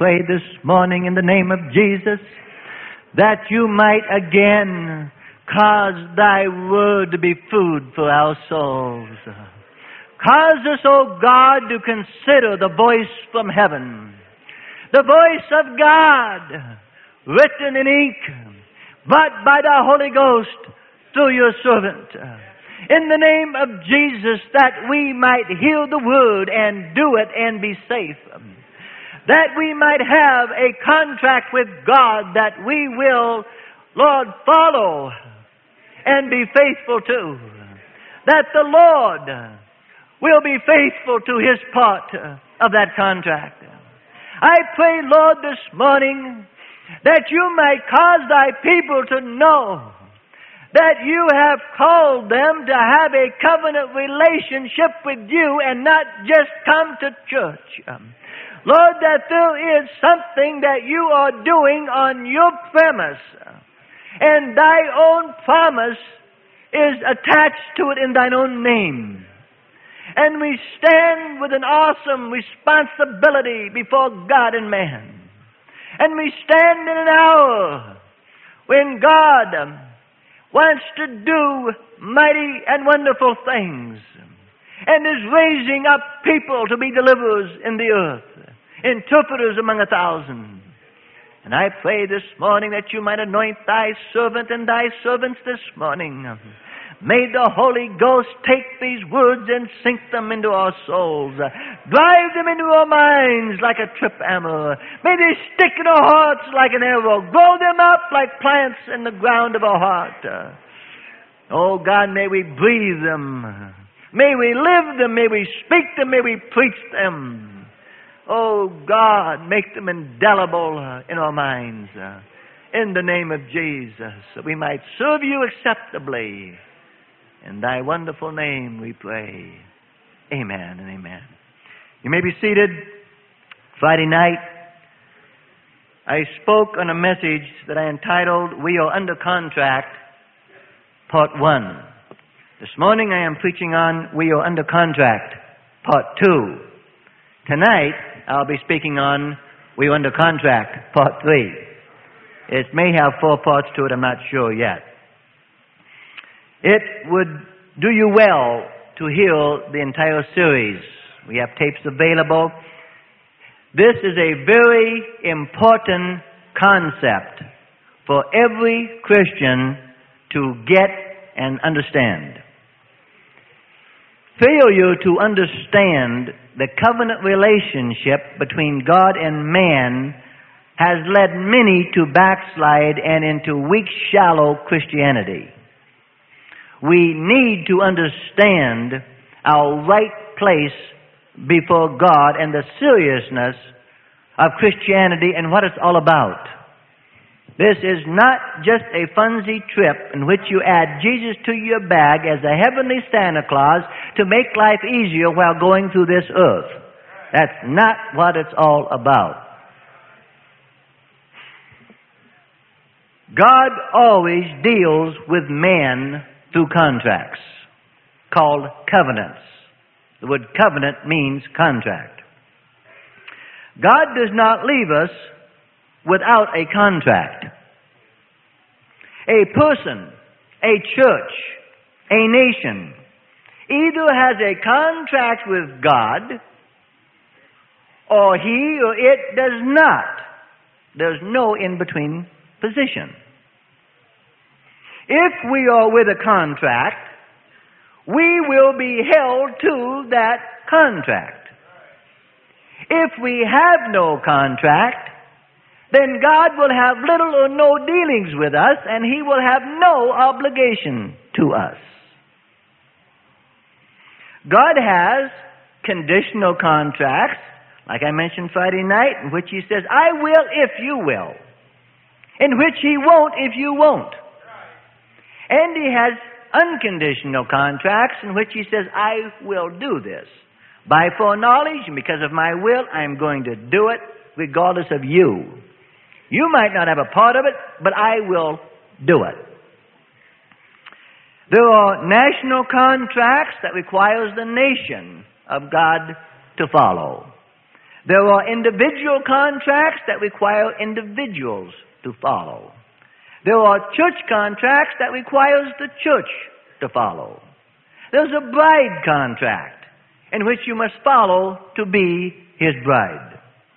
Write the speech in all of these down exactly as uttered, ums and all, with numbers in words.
pray this morning in the name of Jesus that you might again cause thy word to be food for our souls. Cause us, O God, to consider the voice from heaven, the voice of God, written in ink, but by the Holy Ghost through your servant. In the name of Jesus, that we might hear the word and do it and be safe. That we might have a contract with God that we will, Lord, follow and be faithful to. That the Lord will be faithful to His part of that contract. I pray, Lord, this morning that you might cause thy people to know that you have called them to have a covenant relationship with you and not just come to church. Lord, that there is something that you are doing on your premise, and thy own promise is attached to it in thine own name. And we stand with an awesome responsibility before God and man. And we stand in an hour when God wants to do mighty and wonderful things and is raising up people to be deliverers in the earth, interpreters among a thousand. And I pray this morning that you might anoint thy servant and thy servants this morning. May the Holy Ghost take these words and sink them into our souls. Drive them into our minds like a trip hammer. May they stick in our hearts like an arrow. Grow them up like plants in the ground of our heart. Oh God, may we breathe them. May we live them. May we speak them. May we preach them. Oh God, make them indelible in our minds. In the name of Jesus, that we might serve you acceptably. In thy wonderful name we pray. Amen and amen. You may be seated. Friday night, I spoke on a message that I entitled, We Are Under Contract, Part one. This morning I am preaching on We Are Under Contract, Part two. Tonight I'll be speaking on We Are Under Contract, Part three. It may have four parts to it, I'm not sure yet. It would do you well to hear the entire series. We have tapes available. This is a very important concept for every Christian to get and understand. Failure to understand the covenant relationship between God and man has led many to backslide and into weak, shallow Christianity. We need to understand our right place before God and the seriousness of Christianity and what it's all about. This is not just a funsy trip in which you add Jesus to your bag as a heavenly Santa Claus to make life easier while going through this earth. That's not what it's all about. God always deals with man through contracts called covenants. The word covenant means contract. God does not leave us without a contract. A person, a church, a nation either has a contract with God or he or it does not. There's no in-between position. If we are with a contract, we will be held to that contract. If we have no contract, then God will have little or no dealings with us, and He will have no obligation to us. God has conditional contracts, like I mentioned Friday night, in which He says, I will if you will, in which He won't if you won't. And He has unconditional contracts in which He says, I will do this. By foreknowledge, and because of my will, I'm going to do it regardless of you. You might not have a part of it, but I will do it. There are national contracts that requires the nation of God to follow. There are individual contracts that require individuals to follow. There are church contracts that requires the church to follow. There's a bride contract in which you must follow to be his bride.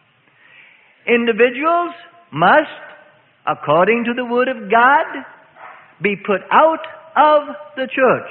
Individuals must, according to the Word of God, be put out of the church.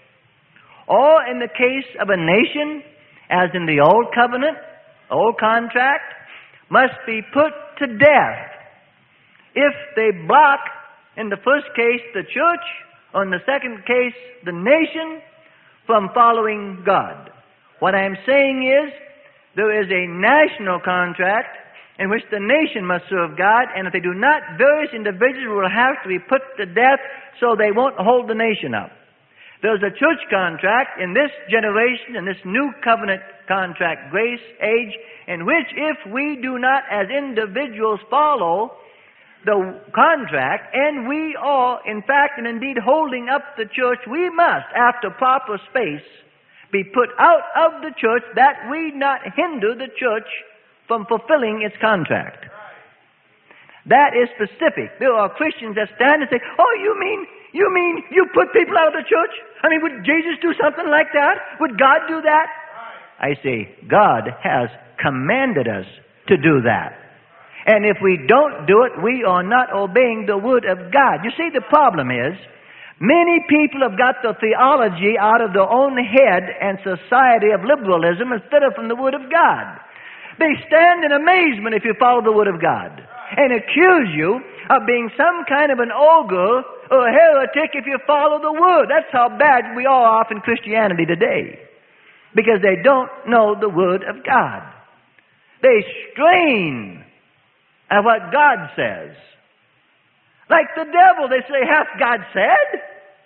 Or in the case of a nation, as in the Old Covenant, Old Contract, must be put to death if they block, in the first case, the church, or in the second case, the nation, from following God. What I'm saying is, there is a national contract in which the nation must serve God, and if they do not, various individuals will have to be put to death so they won't hold the nation up. There's a church contract in this generation, in this new covenant contract, grace age, in which if we do not as individuals follow the contract, and we are, in fact, and indeed holding up the church, we must, after proper space, be put out of the church that we not hinder the church from fulfilling its contract. That is specific. There are Christians that stand and say, oh, you mean, you mean you put people out of the church? I mean, would Jesus do something like that? Would God do that? I say, God has commanded us to do that. And if we don't do it, we are not obeying the Word of God. You see, the problem is, many people have got the theology out of their own head and society of liberalism instead of from the Word of God. They stand in amazement if you follow the Word of God and accuse you of being some kind of an ogre or a heretic if you follow the Word. That's how bad we are off in Christianity today, because they don't know the Word of God. They strain at what God says. Like the devil, they say, hath God said?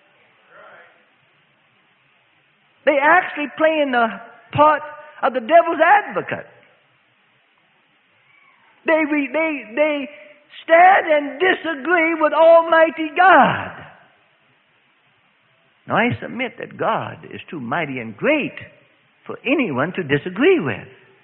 They actually play in the part of the devil's advocate. They, they, they stand and disagree with Almighty God. Now, I submit that God is too mighty and great for anyone to disagree with.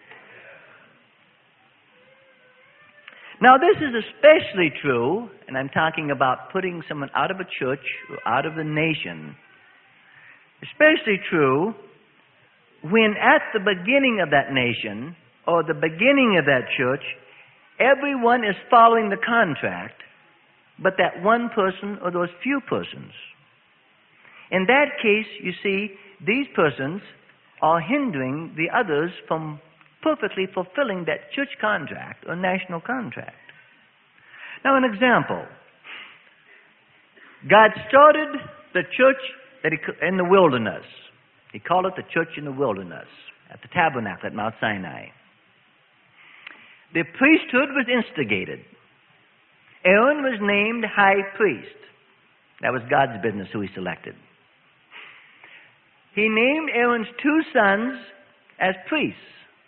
Now, this is especially true, and I'm talking about putting someone out of a church or out of the nation, especially true when at the beginning of that nation or the beginning of that church, everyone is following the contract, but that one person or those few persons. In that case, you see, these persons are hindering the others from perfectly fulfilling that church contract or national contract. Now, an example. God started the church that he, in the wilderness. He called it the church in the wilderness, at the tabernacle at Mount Sinai. The priesthood was instigated. Aaron was named high priest. That was God's business who he selected. He named Aaron's two sons as priests.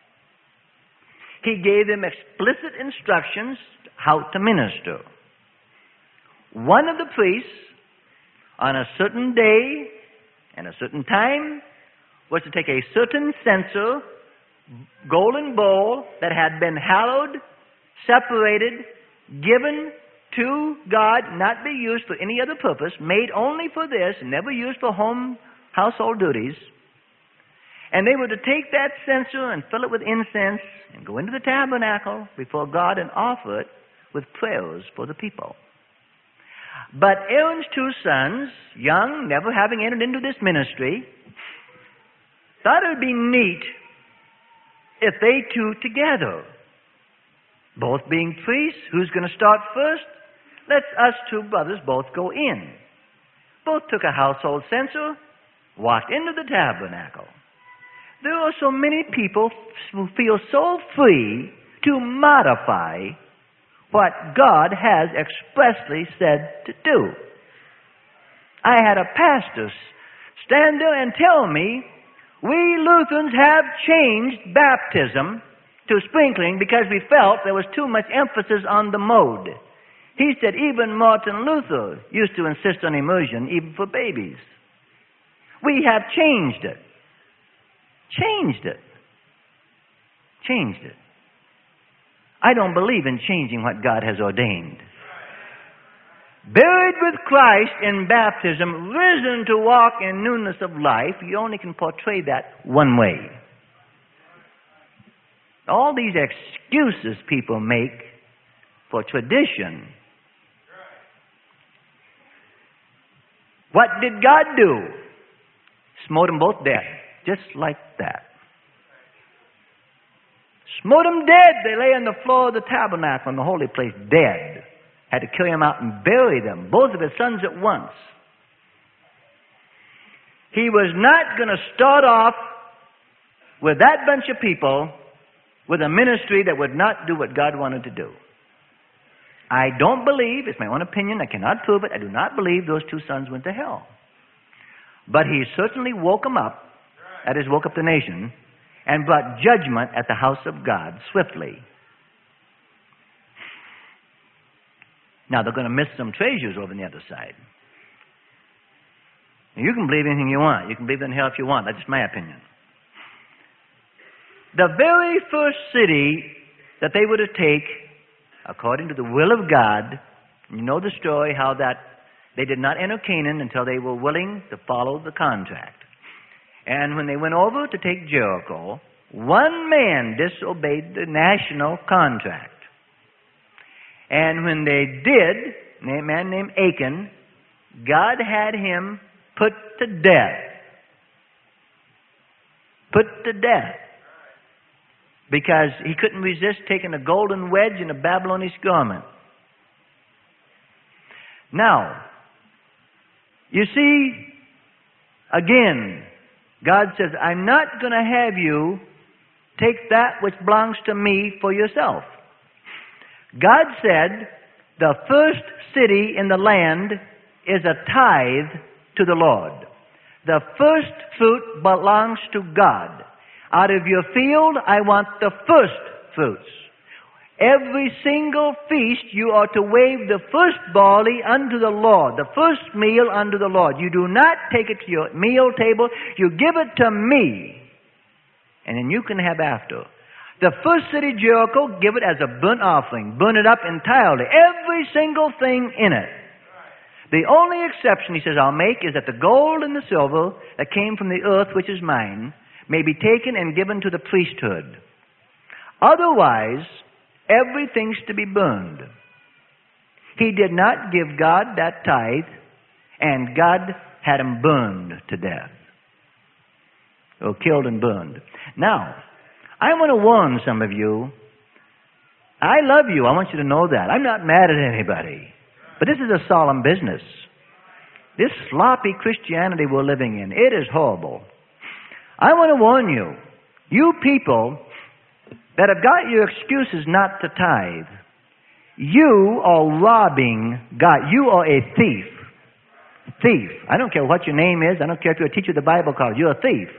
He gave them explicit instructions how to minister. One of the priests, on a certain day and a certain time, was to take a certain censer, golden bowl that had been hallowed, separated, given to God, not be used for any other purpose, made only for this, never used for home household duties. And they were to take that censer and fill it with incense and go into the tabernacle before God and offer it with prayers for the people. But Aaron's two sons, young, never having entered into this ministry, thought it would be neat if they two together, both being priests, who's going to start first? Let's us two brothers both go in. Both took a household censer, walked into the tabernacle. There are so many people who feel so free to modify what God has expressly said to do. I had a pastor stand there and tell me, we Lutherans have changed baptism to sprinkling because we felt there was too much emphasis on the mode. He said even Martin Luther used to insist on immersion even for babies. We have changed it. Changed it. Changed it. I don't believe in changing what God has ordained. Buried with Christ in baptism, risen to walk in newness of life, you only can portray that one way. All these excuses people make for tradition. What did God do? Smote them both dead, just like that. Smote them dead. They lay on the floor of the tabernacle in the holy place, dead. Had to carry them out and bury them, both of his sons at once. He was not going to start off with that bunch of people with a ministry that would not do what God wanted to do. I don't believe, it's my own opinion, I cannot prove it, I do not believe those two sons went to hell. But he certainly woke them up, that is, woke up the nation, and brought judgment at the house of God swiftly. Now, they're going to miss some treasures over on the other side. You can believe anything you want. You can believe in hell if you want. That's just my opinion. The very first city that they were to take, according to the will of God, you know the story, how that they did not enter Canaan until they were willing to follow the contract. And when they went over to take Jericho, one man disobeyed the national contract. And when they did, a man named Achan, God had him put to death. Put to death. Because he couldn't resist taking a golden wedge in a Babylonish garment. Now, you see, again, God says, I'm not going to have you take that which belongs to me for yourself. God said, the first city in the land is a tithe to the Lord. The first fruit belongs to God. Out of your field, I want the first fruits. Every single feast, you are to wave the first barley unto the Lord, the first meal unto the Lord. You do not take it to your meal table. You give it to me, and then you can have after. The first city, Jericho, give it as a burnt offering. Burn it up entirely. Every single thing in it. The only exception, he says, I'll make is that the gold and the silver that came from the earth, which is mine, may be taken and given to the priesthood. Otherwise, everything's to be burned. He did not give God that tithe, and God had him burned to death. Or killed and burned. Now, I want to warn some of you. I love you. I want you to know that. I'm not mad at anybody. But this is a solemn business. This sloppy Christianity we're living in, it is horrible. I want to warn you, you people that have got your excuses not to tithe, you are robbing God. You are a thief. Thief. I don't care what your name is. I don't care if you're a teacher of the Bible college. You're a thief.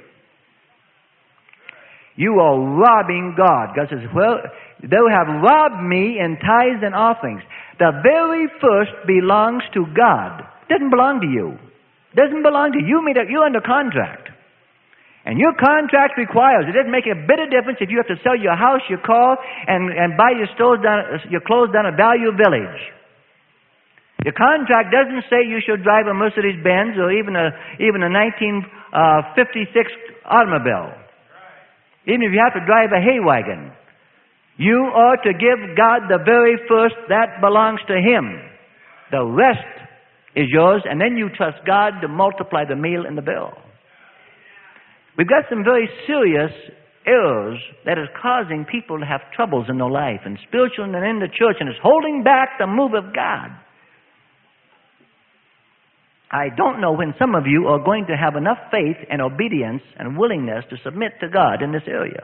You are robbing God. God says, well, they have robbed me in tithes and offerings. The very first belongs to God. It doesn't belong to you. It doesn't belong to you. You're under contract. And your contract requires, it doesn't make a bit of difference if you have to sell your house, your car, and, and buy your, stores down, your clothes down at Value Village. Your contract doesn't say you should drive a Mercedes-Benz or even a, even a nineteen fifty-six automobile. Even if you have to drive a hay wagon. You are to give God the very first that belongs to Him. The rest is yours, and then you trust God to multiply the meal in the bill. We've got some very serious errors that is causing people to have troubles in their life, and spiritual and in the church, and it's holding back the move of God. I don't know when some of you are going to have enough faith and obedience and willingness to submit to God in this area.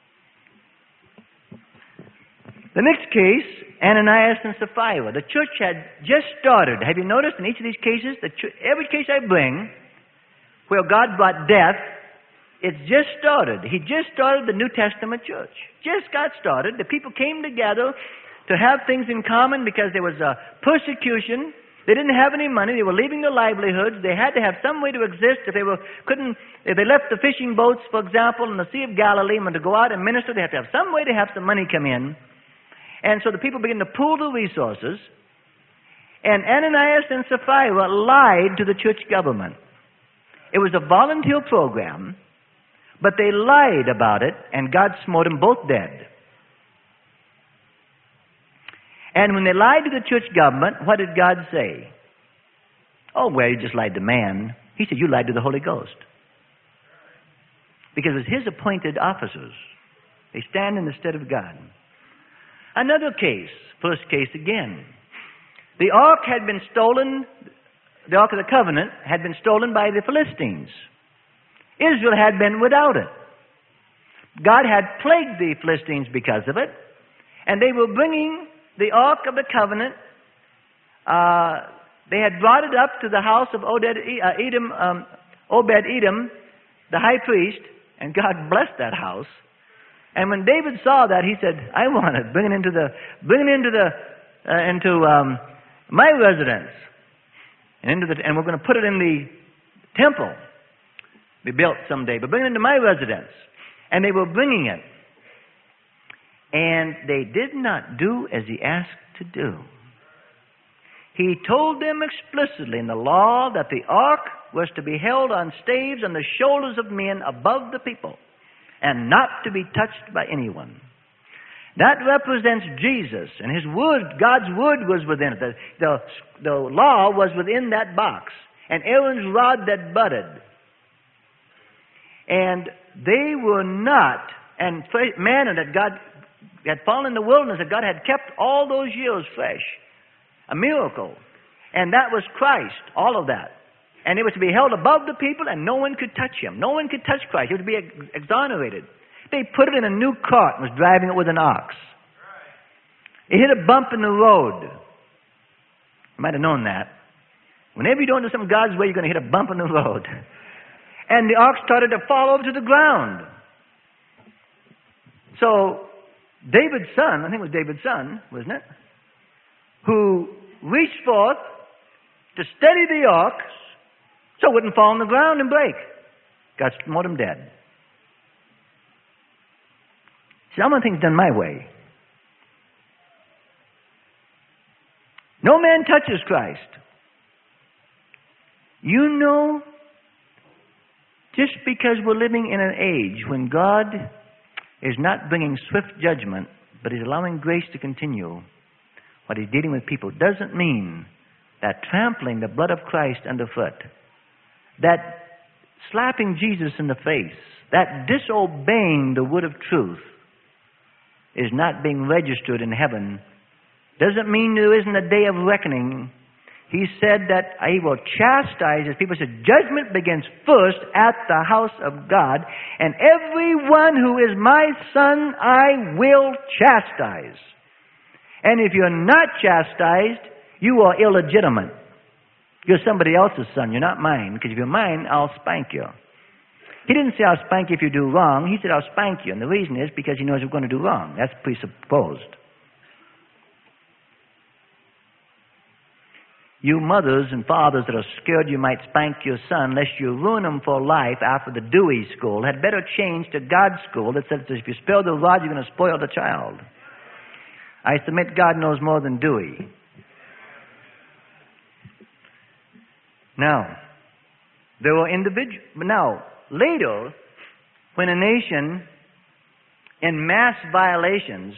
The next case, Ananias and Sapphira. The church had just started. Have you noticed in each of these cases, the ch- every case I bring where God brought death, it's just started. He just started the New Testament church. Just got started. The people came together to have things in common because there was a persecution. They didn't have any money. They were leaving their livelihoods. They had to have some way to exist. If they were couldn't, if they left the fishing boats, for example, in the Sea of Galilee, and to go out and minister, they had to have some way to have some money come in. And so the people began to pool the resources, and Ananias and Sapphira lied to the church government. It was a volunteer program, but they lied about it, and God smote them both dead. And when they lied to the church government, what did God say? Oh, well, you just lied to man. He said, you lied to the Holy Ghost. Because it was his appointed officers. They stand in the stead of God. Another case, first case again. The ark had been stolen, the Ark of the Covenant had been stolen by the Philistines. Israel had been without it. God had plagued the Philistines because of it, and they were bringing the Ark of the Covenant. Uh, they had brought it up to the house of Obed-Edom, um, Obed-Edom, the high priest, and God blessed that house. And when David saw that, he said, I want it. Bring it into the, bring it into the, uh, into um, my residence, and into the, and we're going to put it in the temple, be built someday. But bring it into my residence. And they were bringing it, and they did not do as he asked to do. He told them explicitly in the law that the ark was to be held on staves on the shoulders of men above the people, and not to be touched by anyone. That represents Jesus, and His Word, God's Word was within it. The, the, the law was within that box, and Aaron's rod that budded. And they were not, and manna that God had fallen in the wilderness, that God had kept all those years fresh. A miracle. And that was Christ, all of that. And it was to be held above the people, and no one could touch Him. No one could touch Christ. He was to be ex- exonerated. They put it in a new cart and was driving it with an ox. It hit a bump in the road. You might have known that. Whenever you don't do something God's way, you're going to hit a bump in the road. And the ox started to fall over to the ground. So, David's son, I think it was David's son, wasn't it? Who reached forth to steady the ox so it wouldn't fall on the ground and break. God smote him dead. See, I want things done my way. No man touches Christ. You know, just because we're living in an age when God is not bringing swift judgment, but is allowing grace to continue, what He's dealing with people, doesn't mean that trampling the blood of Christ underfoot, that slapping Jesus in the face, that disobeying the word of truth is not being registered in heaven, doesn't mean there isn't a day of reckoning. He said that He will chastise His people. He said judgment begins first at the house of God, and everyone who is my son I will chastise. And if you're not chastised, you are illegitimate. You're somebody else's son. You're not mine. Because if you're mine, I'll spank you. He didn't say I'll spank you if you do wrong. He said I'll spank you. And the reason is because He knows you're going to do wrong. That's presupposed. You mothers and fathers that are scared you might spank your son lest you ruin him for life after the Dewey school had better change to God's school that says if you spare the rod, you're going to spoil the child. I submit God knows more than Dewey. Now, there were individuals. Now, later, when a nation in mass violations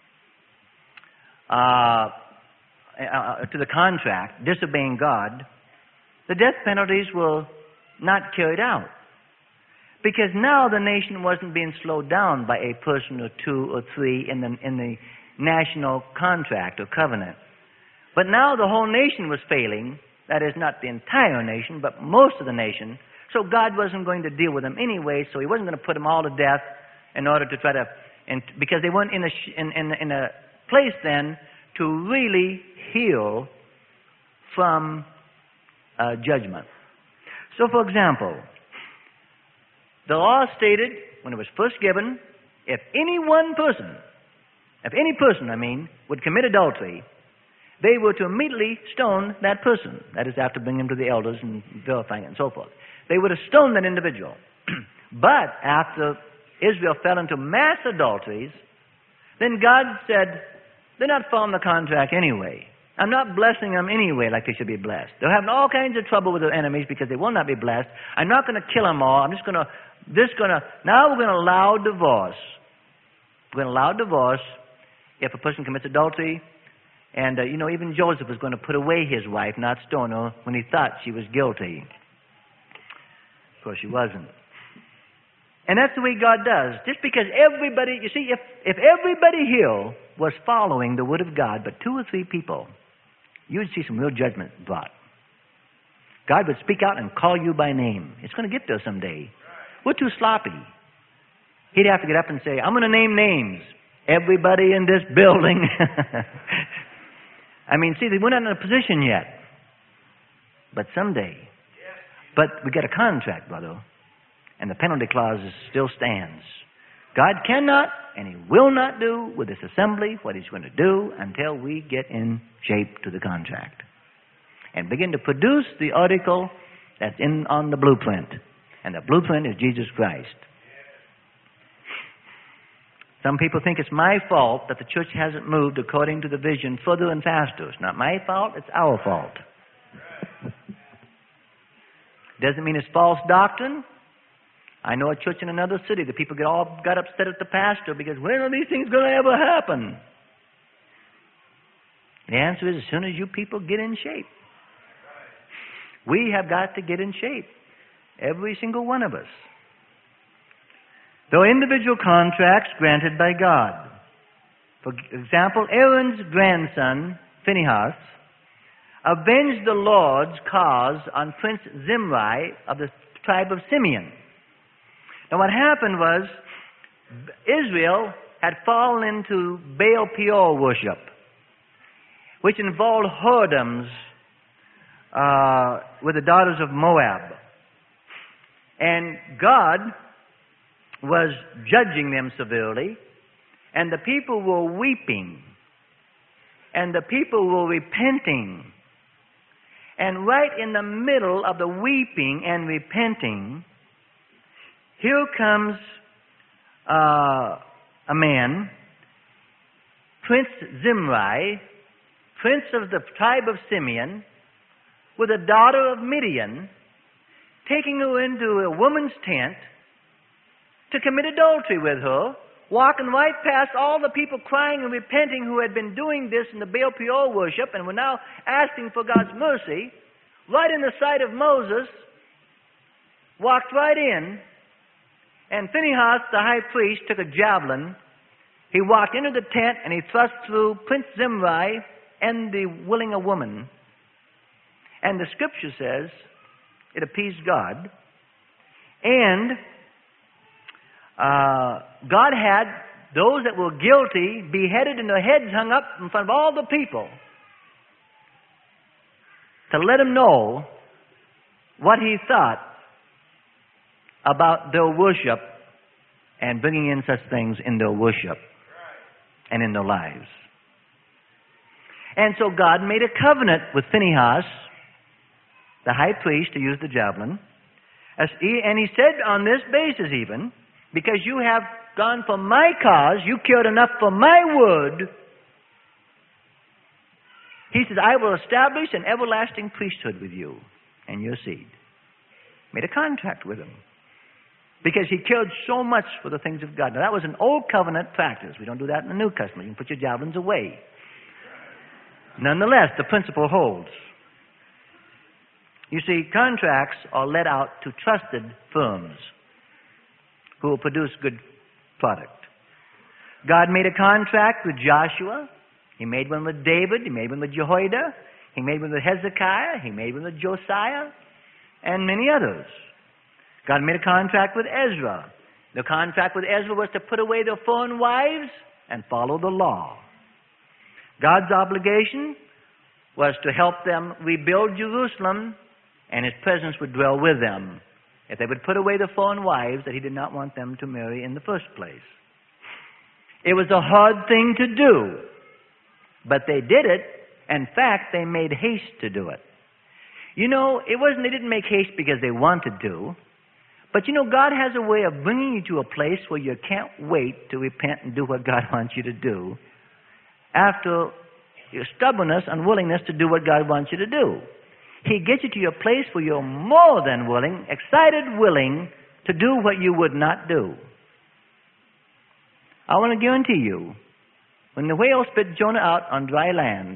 uh, uh, to the contract, disobeying God, the death penalties were not carried out. Because now the nation wasn't being slowed down by a person or two or three in the, in the national contract or covenant. But now the whole nation was failing. That is, not the entire nation, but most of the nation. So God wasn't going to deal with them anyway, so He wasn't going to put them all to death in order to try to, and because they weren't in a, in, in, in a place then to really heal from uh, judgment. So, for example, the law stated, when it was first given, if any one person, if any person, I mean, would commit adultery, they were to immediately stone that person. That is, after bringing him to the elders and verifying it and so forth. They would have stoned that individual. But after Israel fell into mass adulteries, then God said, they're not following the contract anyway. I'm not blessing them anyway like they should be blessed. They're having all kinds of trouble with their enemies because they will not be blessed. I'm not going to kill them all. I'm just going to, just going to, now we're going to allow divorce. We're going to allow divorce if a person commits adultery. And, uh, you know, even Joseph was going to put away his wife, not stone her, when he thought she was guilty. Of course, she wasn't. And that's the way God does. Just because everybody, you see, if, if everybody here was following the Word of God, but two or three people, you would see some real judgment brought. God would speak out and call you by name. It's going to get there someday. We're too sloppy. He'd have to get up and say, I'm going to name names. Everybody in this building. I mean, see, we're not in a position yet. But someday. But we got a contract, brother. And the penalty clause still stands. God cannot and He will not do with this assembly what He's going to do until we get in shape to the contract. And begin to produce the article that's in on the blueprint. And the blueprint is Jesus Christ. Some people think it's my fault that the church hasn't moved according to the vision further and faster. It's not my fault, it's our fault. Doesn't mean it's false doctrine. I know a church in another city, the people get all got upset at the pastor because when are these things going to ever happen? The answer is as soon as you people get in shape. We have got to get in shape. Every single one of us. Though individual contracts granted by God. For example, Aaron's grandson, Phinehas, avenged the Lord's cause on Prince Zimri of the tribe of Simeon. Now what happened was, Israel had fallen into Baal Peor worship, which involved whoredoms uh, with the daughters of Moab. And God was judging them severely, and the people were weeping, and the people were repenting. And right in the middle of the weeping and repenting, here comes uh, a man, Prince Zimri, prince of the tribe of Simeon, with a daughter of Midian, taking her into a woman's tent to commit adultery with her, walking right past all the people crying and repenting who had been doing this in the Baal Peor worship and were now asking for God's mercy, right in the sight of Moses, walked right in, and Phinehas, the high priest, took a javelin. He walked into the tent and he thrust through Prince Zimri and the willing a woman. And the scripture says it appeased God. And uh, God had those that were guilty beheaded and their heads hung up in front of all the people to let them know what He thought about their worship and bringing in such things in their worship and in their lives. And so God made a covenant with Phinehas, the high priest, to use the javelin. As he, and He said on this basis even, because you have gone for my cause, you cared enough for my word, He says, I will establish an everlasting priesthood with you and your seed. Made a contract with him. Because he cared so much for the things of God. Now, that was an old covenant practice. We don't do that in the New Testament. You can put your javelins away. Nonetheless, the principle holds. You see, contracts are let out to trusted firms who will produce good product. God made a contract with Joshua. He made one with David. He made one with Jehoiada. He made one with Hezekiah. He made one with Josiah. And many others. God made a contract with Ezra. The contract with Ezra was to put away their foreign wives and follow the law. God's obligation was to help them rebuild Jerusalem, and His presence would dwell with them if they would put away the foreign wives that He did not want them to marry in the first place. It was a hard thing to do, but they did it. In fact, they made haste to do it. You know, it wasn't they didn't make haste because they wanted to. But you know, God has a way of bringing you to a place where you can't wait to repent and do what God wants you to do. after your stubbornness, unwillingness to do what God wants you to do. He gets you to your place where you're more than willing, excited, willing to do what you would not do. I want to guarantee you, when the whale spit Jonah out on dry land,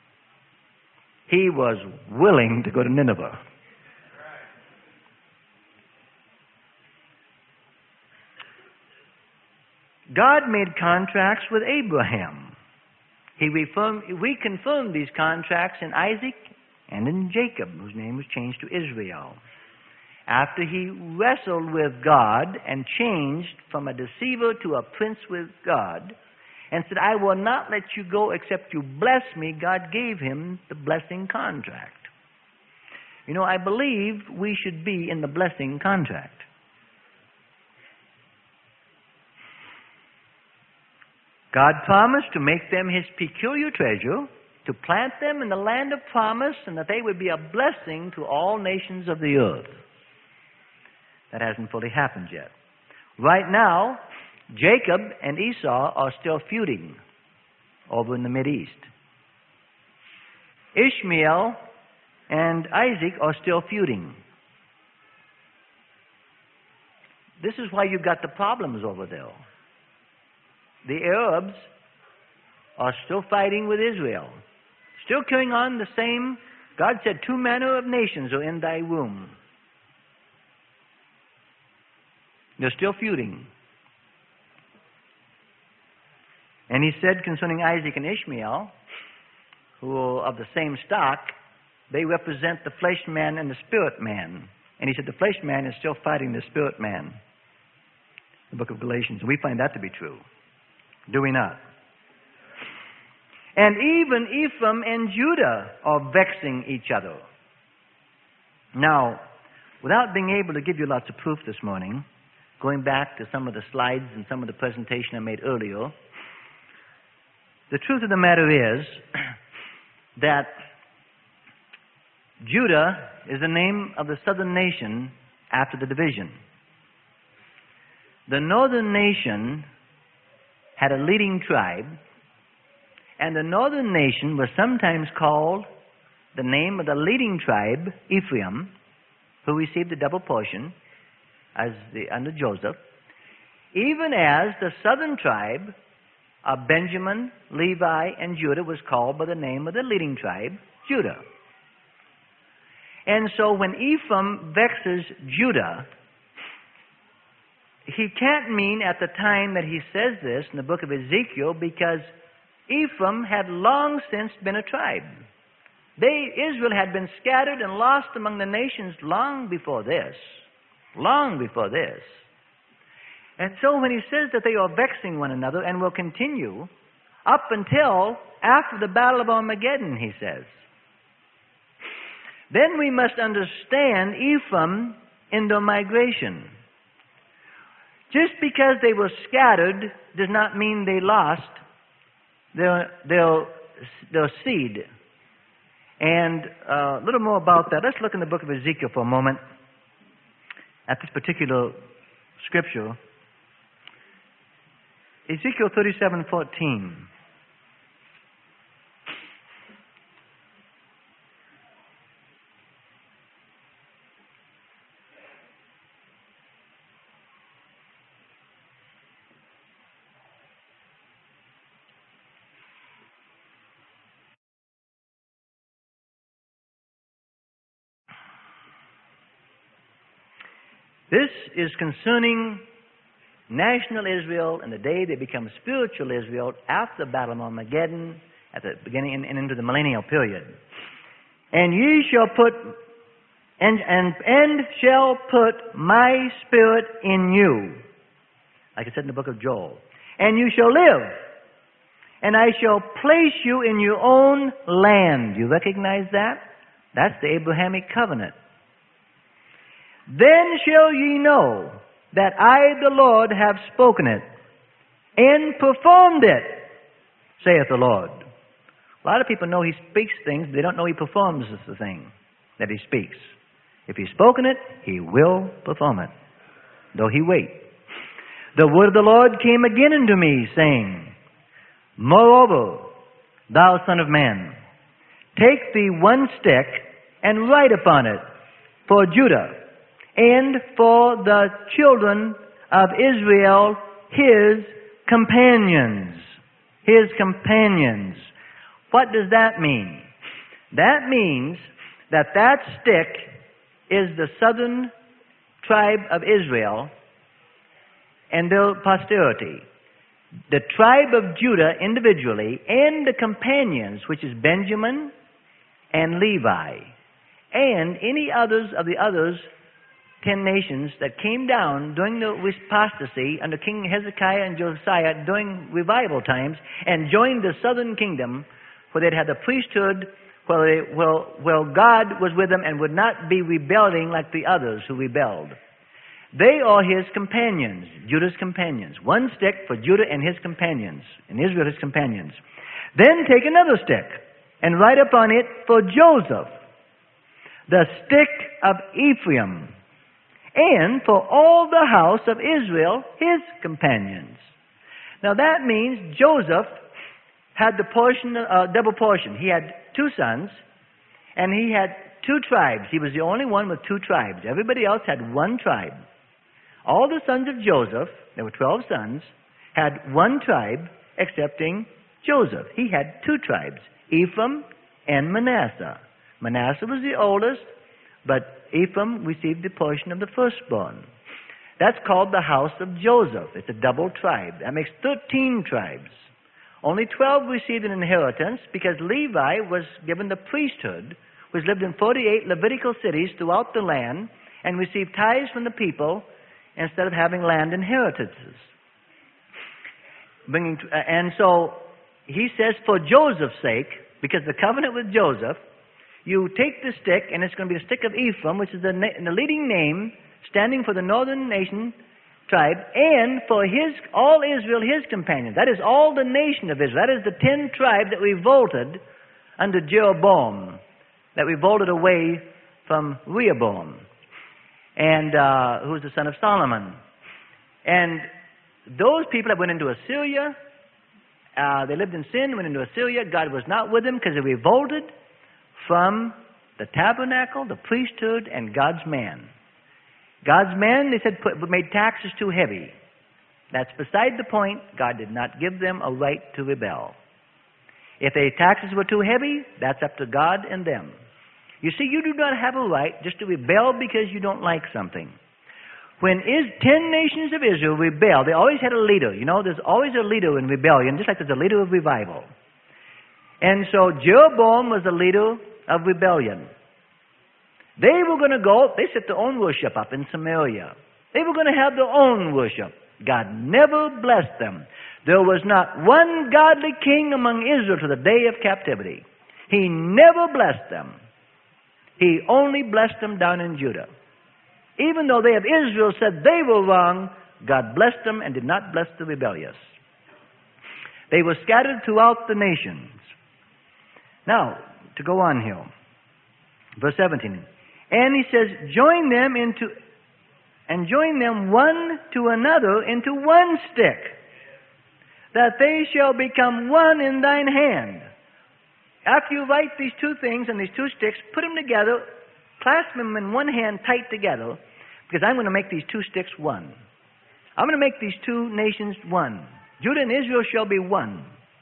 he was willing to go to Nineveh. God made contracts with Abraham. He reaffirmed, reconfirmed these contracts in Isaac and in Jacob, whose name was changed to Israel. After he wrestled with God and changed from a deceiver to a prince with God and said, I will not let you go except you bless me, God gave him the blessing contract. You know, I believe we should be in the blessing contract. God promised to make them his peculiar treasure, to plant them in the land of promise, and that they would be a blessing to all nations of the earth. That hasn't fully happened yet. Right now, Jacob and Esau are still feuding over in the Mideast. Ishmael and Isaac are still feuding. This is why you've got the problems over there. The Arabs are still fighting with Israel. Still carrying on the same. God said, two manner of nations are in thy womb. They're still feuding. And he said concerning Isaac and Ishmael, who are of the same stock, they represent the flesh man and the spirit man. And he said the flesh man is still fighting the spirit man. The book of Galatians. We find that to be true. Do we not? And even Ephraim and Judah are vexing each other. Now, without being able to give you lots of proof this morning, going back to some of the slides and some of the presentation I made earlier, the truth of the matter is that Judah is the name of the southern nation after the division. The northern nation had a leading tribe, and the northern nation was sometimes called the name of the leading tribe, Ephraim, who received a double portion as the, under Joseph, even as the southern tribe of Benjamin, Levi, and Judah was called by the name of the leading tribe, Judah. And so when Ephraim vexes Judah, he can't mean at the time that he says this in the book of Ezekiel, because Ephraim had long since been a tribe. They, Israel had been scattered and lost among the nations long before this. Long before this. And so when he says that they are vexing one another and will continue up until after the Battle of Armageddon, he says, then we must understand Ephraim in their migration. Just because they were scattered does not mean they lost their, their, their seed. And uh, a little more about that. Let's look in the book of Ezekiel for a moment at this particular scripture. Ezekiel thirty-seven fourteen. This is concerning national Israel and the day they become spiritual Israel after the Battle of Armageddon, at the beginning and, and into the millennial period. And ye shall put, and, and, and shall put my spirit in you, like it said in the book of Joel. And you shall live, and I shall place you in your own land. You recognize that? That's the Abrahamic covenant. Then shall ye know that I, the Lord, have spoken it and performed it, saith the Lord. A lot of people know he speaks things, but they don't know he performs the thing that he speaks. If he's spoken it, he will perform it, though he wait. The word of the Lord came again unto me, saying, moreover, Thou son of man, take thee one stick, and write upon it for Judah, and for the children of Israel, his companions. His companions. What does that mean? That means that that stick is the southern tribe of Israel and their posterity. The tribe of Judah individually, and the companions, which is Benjamin and Levi, and any others of the others, ten nations that came down during the apostasy under King Hezekiah and Josiah during revival times and joined the southern kingdom, where they'd had the priesthood, where, they, where, where God was with them and would not be rebelling like the others who rebelled. They are his companions, Judah's companions. One stick for Judah and his companions, and Israel his companions. Then take another stick and write upon it for Joseph, the stick of Ephraim, and for all the house of Israel, his companions. Now that means Joseph had the portion, uh, double portion. He had two sons, and he had two tribes. He was the only one with two tribes. Everybody else had one tribe. All the sons of Joseph, there were twelve sons, had one tribe, excepting Joseph. He had two tribes, Ephraim and Manasseh. Manasseh was the oldest, but Ephraim received the portion of the firstborn. That's called the house of Joseph. It's a double tribe. That makes thirteen tribes. Only twelve received an inheritance because Levi was given the priesthood, which lived in forty-eight Levitical cities throughout the land and received tithes from the people instead of having land inheritances. Bringing, uh, and so he says, for Joseph's sake, because the covenant with Joseph, you take the stick, and it's going to be the stick of Ephraim, which is the, na- the leading name standing for the northern nation tribe, and for his all Israel, his companions. That is all the nation of Israel. That is the ten tribes that revolted under Jeroboam, that revolted away from Rehoboam, and uh, who was the son of Solomon. And those people that went into Assyria, uh, they lived in sin, went into Assyria. God was not with them because they revolted from the tabernacle, the priesthood, and God's man. God's man, they said, put, made taxes too heavy. That's beside the point. God did not give them a right to rebel. If their taxes were too heavy, that's up to God and them. You see, you do not have a right just to rebel because you don't like something. When is, ten nations of Israel rebelled, they always had a leader. You know, there's always a leader in rebellion, just like there's a leader of revival. And so Jeroboam was the leader of rebellion. They were going to go, they set their own worship up in Samaria. They were going to have their own worship. God never blessed them. There was not one godly king among Israel to the day of captivity. He never blessed them. He only blessed them down in Judah. Even though they of Israel said they were wrong, God blessed them and did not bless the rebellious. They were scattered throughout the nations. Now, to go on here, verse seventeen. And he says, join them into, and join them one to another into one stick, that they shall become one in thine hand. After you write these two things and these two sticks, put them together, clasp them in one hand tight together, because I'm going to make these two sticks one. I'm going to make these two nations one. Judah and Israel shall be one.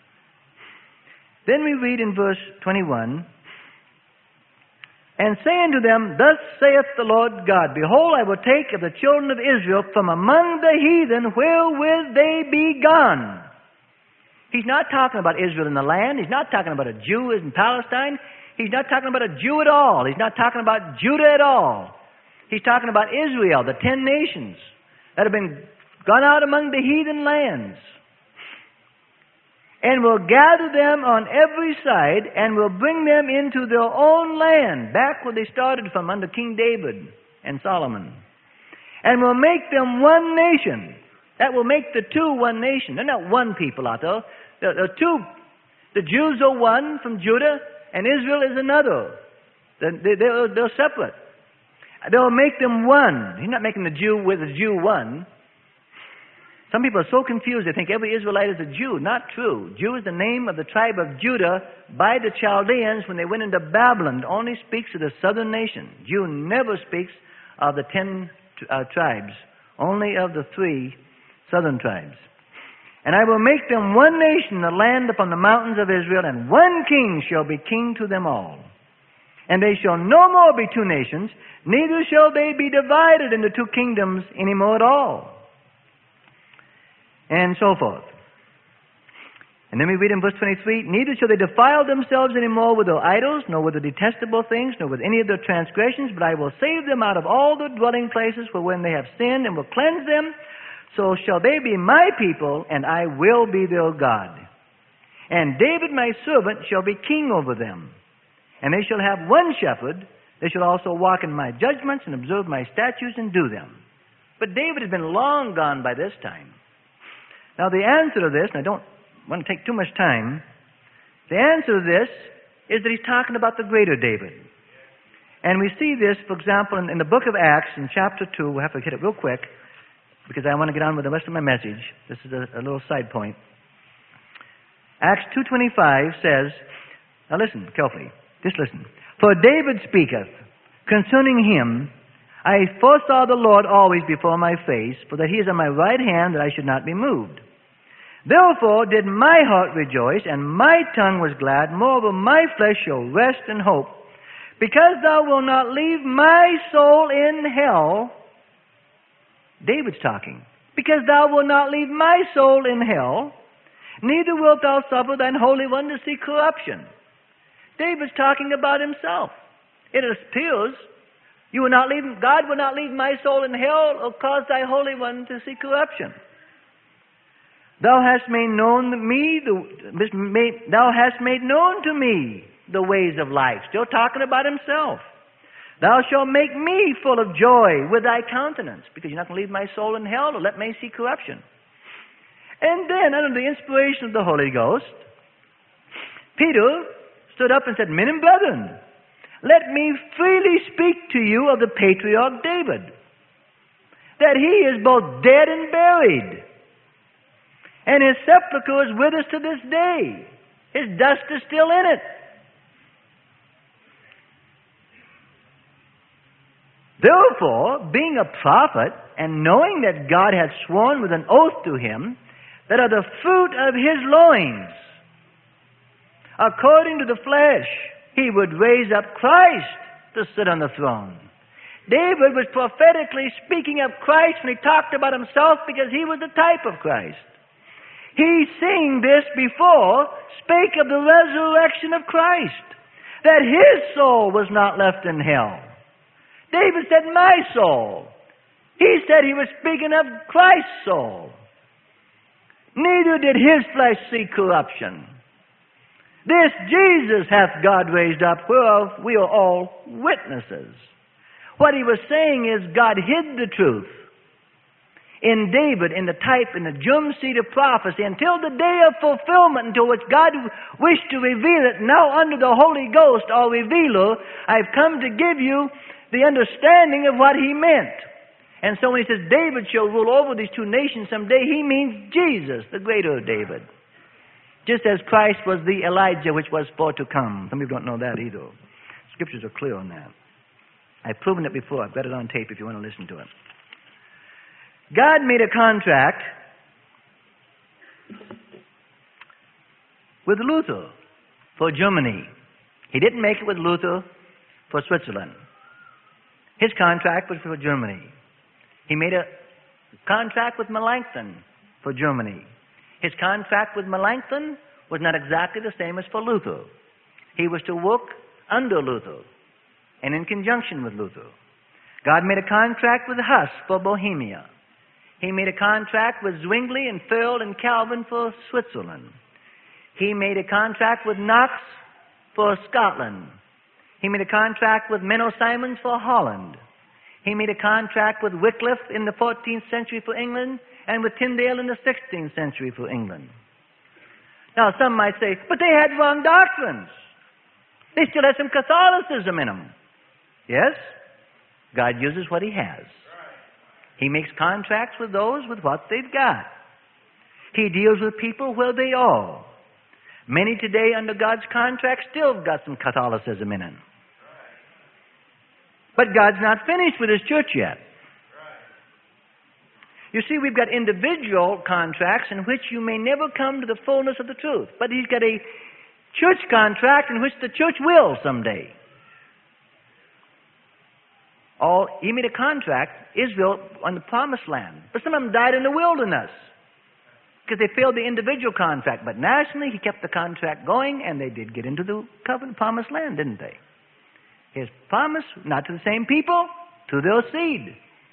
Then we read in verse twenty-one, and say unto them, thus saith the Lord God, behold, I will take of the children of Israel from among the heathen wherewith they be gone. He's not talking about Israel in the land. He's not talking about a Jew in Palestine. He's not talking about a Jew at all. He's not talking about Judah at all. He's talking about Israel, the ten nations that have been gone out among the heathen lands. And will gather them on every side, and will bring them into their own land, back where they started from under King David and Solomon. And will make them one nation. That will make the two one nation. They're not one people out there. The, the two, the Jews are one from Judah, and Israel is another. They, they're, they're separate. They'll make them one. He's not making the Jew with the Jew one. Some people are so confused, they think every Israelite is a Jew. Not true. Jew is the name of the tribe of Judah by the Chaldeans when they went into Babylon. It only speaks of the southern nation. Jew never speaks of the ten uh, tribes, only of the three southern tribes. And I will make them one nation in the land upon the mountains of Israel, and one king shall be king to them all. And they shall no more be two nations, neither shall they be divided into two kingdoms any more at all. And so forth. And then we read in verse twenty-three, neither shall they defile themselves any more with their idols, nor with the detestable things, nor with any of their transgressions, but I will save them out of all their dwelling places wherein they have sinned, and will cleanse them. So shall they be my people, and I will be their God. And David my servant shall be king over them. And they shall have one shepherd. They shall also walk in my judgments, and observe my statutes, and do them. But David has been long gone by this time. Now the answer to this, and I don't want to take too much time, the answer to this is that he's talking about the greater David. And we see this, for example, in, in the book of Acts, in chapter two. We'll have to hit it real quick, because I want to get on with the rest of my message. This is a, a little side point. Acts two twenty-five says, now listen carefully, just listen. For David speaketh concerning him, I foresaw the Lord always before my face, for that he is on my right hand, that I should not be moved. Therefore did my heart rejoice, and my tongue was glad. Moreover, my flesh shall rest in hope, because thou wilt not leave my soul in hell. David's talking. Because thou wilt not leave my soul in hell, neither wilt thou suffer thine Holy One to see corruption. David's talking about himself. It appears you will not leave, God will not leave my soul in hell, or cause thy Holy One to see corruption. Thou hast made known to me, the, made, thou hast made known to me the ways of life. Still talking about himself. Thou shalt make me full of joy with thy countenance, because you're not going to leave my soul in hell or let me see corruption. And then, under the inspiration of the Holy Ghost, Peter stood up and said, Men and brethren, let me freely speak to you of the patriarch David, that he is both dead and buried, and his sepulchre is with us to this day. His dust is still in it. Therefore, being a prophet, and knowing that God had sworn with an oath to him, that of the fruit of his loins, according to the flesh, he would raise up Christ to sit on the throne. David was prophetically speaking of Christ when he talked about himself, because he was the type of Christ. He, seeing this before, spake of the resurrection of Christ, that his soul was not left in hell. David said, my soul. He said he was speaking of Christ's soul. Neither did his flesh see corruption. This Jesus hath God raised up, whereof we are all witnesses. What he was saying is God hid the truth in David, in the type, in the germ seed of prophecy, until the day of fulfillment, until which God wished to reveal it. Now under the Holy Ghost, our revealer, I've come to give you the understanding of what he meant. And so when he says David shall rule over these two nations someday, he means Jesus, the greater David. Just as Christ was the Elijah which was for to come. Some people don't know that either. Scriptures are clear on that. I've proven it before. I've got it on tape if you want to listen to it. God made a contract with Luther for Germany. He didn't make it with Luther for Switzerland. His contract was for Germany. He made a contract with Melanchthon for Germany. His contract with Melanchthon was not exactly the same as for Luther. He was to work under Luther and in conjunction with Luther. God made a contract with Huss for Bohemia. He made a contract with Zwingli and Thurl and Calvin for Switzerland. He made a contract with Knox for Scotland. He made a contract with Menno Simons for Holland. He made a contract with Wycliffe in the fourteenth century for England, and with Tyndale in the sixteenth century for England. Now, some might say, but they had wrong doctrines. They still had some Catholicism in them. Yes, God uses what he has. He makes contracts with those with what they've got. He deals with people where they are. Many today under God's contract still got some Catholicism in it. But God's not finished with His church yet. You see, we've got individual contracts in which you may never come to the fullness of the truth. But He's got a church contract in which the church will someday. All, He made a contract, Israel, on the promised land. But some of them died in the wilderness because they failed the individual contract. But nationally, He kept the contract going, and they did get into the covenant promised land, didn't they? His promise, not to the same people, to their seed.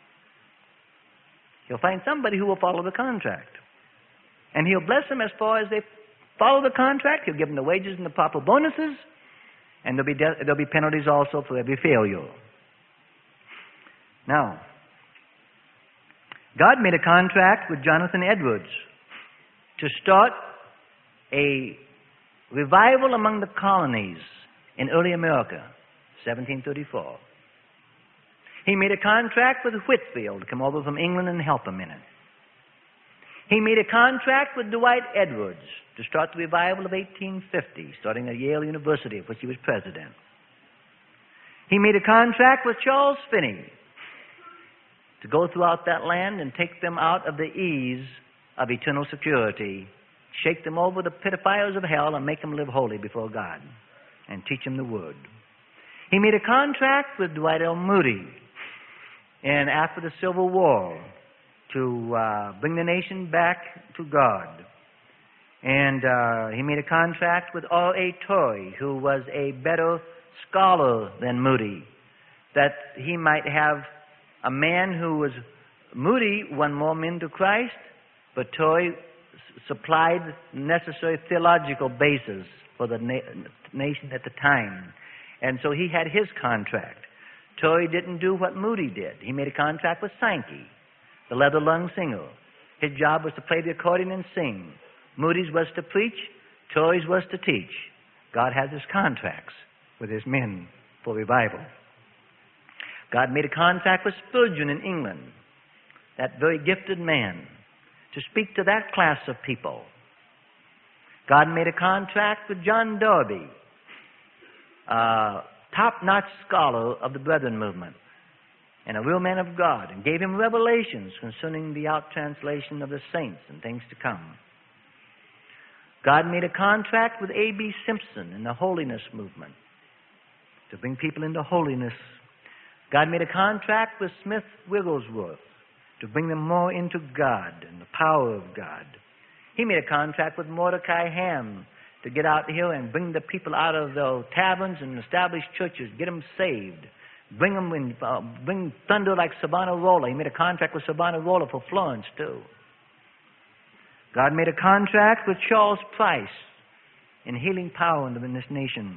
He'll find somebody who will follow the contract. And He'll bless them as far as they follow the contract. He'll give them the wages and the proper bonuses. And there'll be, de- there'll be penalties also for every failure. Now, God made a contract with Jonathan Edwards to start a revival among the colonies in early America, seventeen thirty-four. He made a contract with Whitfield to come over from England and help him in it. He made a contract with Dwight Edwards to start the revival of eighteen fifty, starting at Yale University, of which he was president. He made a contract with Charles Finney to go throughout that land and take them out of the ease of eternal security, shake them over the pit of fires of hell, and make them live holy before God, and teach them the Word. He made a contract with Dwight L. Moody, and after the Civil War, to uh, bring the nation back to God. And uh, he made a contract with R A Torrey, who was a better scholar than Moody, that he might have a man who was, Moody won more men to Christ, but Torrey s- supplied necessary theological basis for the na- nation at the time. And so he had his contract. Torrey didn't do what Moody did. He made a contract with Sankey, the leather-lung singer. His job was to play the accordion and sing. Moody's was to preach. Torrey's was to teach. God has His contracts with His men for revival. God made a contract with Spurgeon in England, that very gifted man, to speak to that class of people. God made a contract with John Darby, a top-notch scholar of the Brethren movement, and a real man of God, and gave him revelations concerning the out-translation of the saints and things to come. God made a contract with A B Simpson in the holiness movement to bring people into holiness. God made a contract with Smith Wigglesworth to bring them more into God and the power of God. He made a contract with Mordecai Ham to get out here and bring the people out of the taverns and establish churches, get them saved, bring them in, uh, bring thunder like Savonarola. He made a contract with Savonarola for Florence too. God made a contract with Charles Price in healing power in this nation,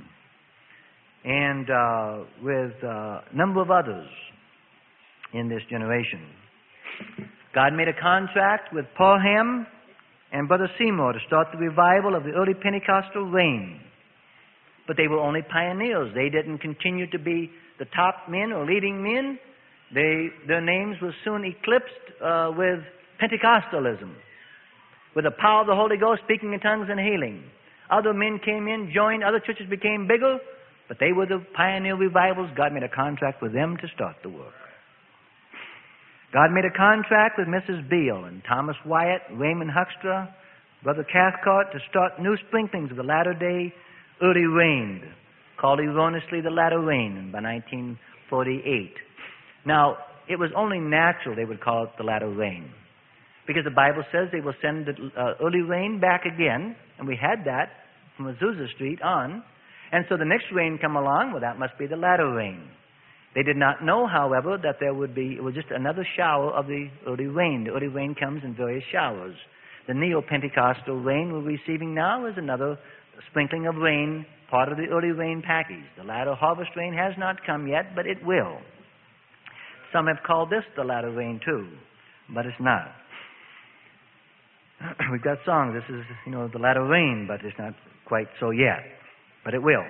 and uh, with uh, a number of others in this generation. God made a contract with Parham and Brother Seymour to start the revival of the early Pentecostal reign. But they were only pioneers. They didn't continue to be the top men or leading men. They, their names were soon eclipsed uh, with Pentecostalism, with the power of the Holy Ghost, speaking in tongues and healing. Other men came in, joined, other churches became bigger, but they were the pioneer revivals. God made a contract with them to start the work. God made a contract with Missus Beale and Thomas Wyatt, Raymond Huckstra, Brother Cathcart to start new sprinklings of the latter-day early rain, called erroneously the latter rain by nineteen forty-eight. Now, it was only natural they would call it the latter rain, because the Bible says they will send the uh, early rain back again, and we had that from Azusa Street on. And so the next rain come along, well, that must be the latter rain. They did not know, however, that there would be, it was just another shower of the early rain. The early rain comes in various showers. The Neo-Pentecostal rain we're receiving now is another sprinkling of rain, part of the early rain package. The latter harvest rain has not come yet, but it will. Some have called this the latter rain too, but it's not. We've got songs, this is, you know, the latter rain, but it's not quite so yet, but it will.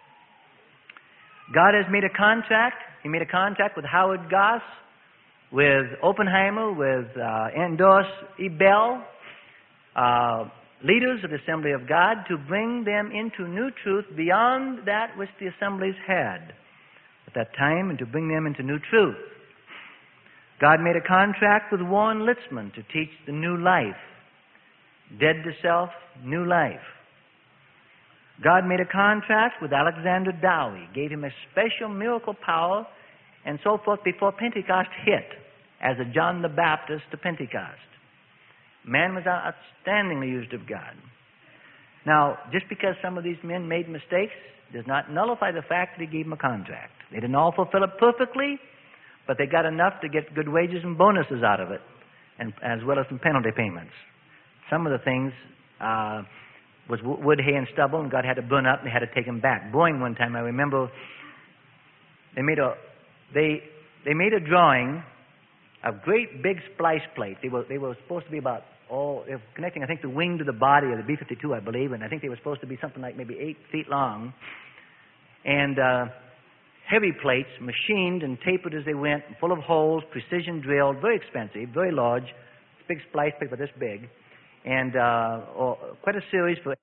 God has made a contract. He made a contract with Howard Goss, with Oppenheimer, with uh, Endorse Ebel, uh, leaders of the Assembly of God to bring them into new truth beyond that which the assemblies had at that time, and to bring them into new truth. God made a contract with Warren Litzman to teach the new life. Dead to self, new life. God made a contract with Alexander Dowie, gave him a special miracle power and so forth before Pentecost hit, as a John the Baptist to Pentecost. Man was outstandingly used of God. Now, just because some of these men made mistakes does not nullify the fact that he gave them a contract. They didn't all fulfill it perfectly, but they got enough to get good wages and bonuses out of it, and as well as some penalty payments. Some of the things uh, was wood, hay, and stubble, and God had to burn up, and they had to take them back. Boeing one time, I remember, they made a they they made a drawing of great big splice plates. They were they were supposed to be about oh, they were connecting, I think, the wing to the body of the B fifty-two, I believe, and I think they were supposed to be something like maybe eight feet long, and uh, heavy plates, machined and tapered as they went, full of holes, precision drilled, very expensive, very large, big splice paper this big, and uh, oh, quite a series for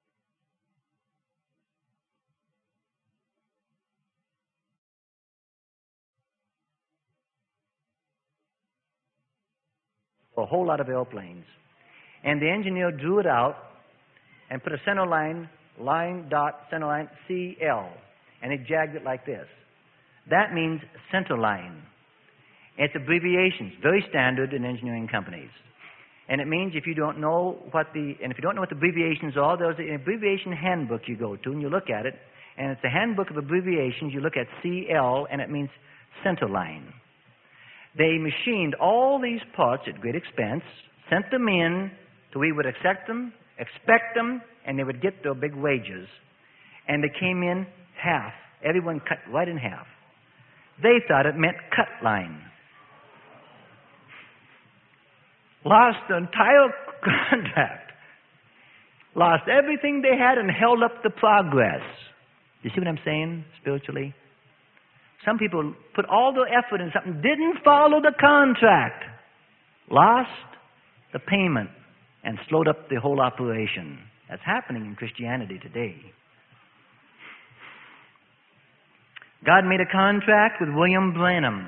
a whole lot of airplanes. And the engineer drew it out and put a center line, line, dot, center line, C L, and he jagged it like this. That means center line. It's abbreviations, very standard in engineering companies. And it means if you don't know what the, and if you don't know what the abbreviations are, there's an abbreviation handbook you go to and you look at it, and it's a handbook of abbreviations. You look at C L, and it means center line. They machined all these parts at great expense, sent them in, so we would accept them, expect them, and they would get their big wages. And they came in half. Everyone cut right in half. They thought it meant cut line. Lost the entire contract. Lost everything they had and held up the progress. You see what I'm saying spiritually? Some people put all their effort in something, didn't follow the contract, lost the payment, and slowed up the whole operation. That's happening in Christianity today. God made a contract with William Branham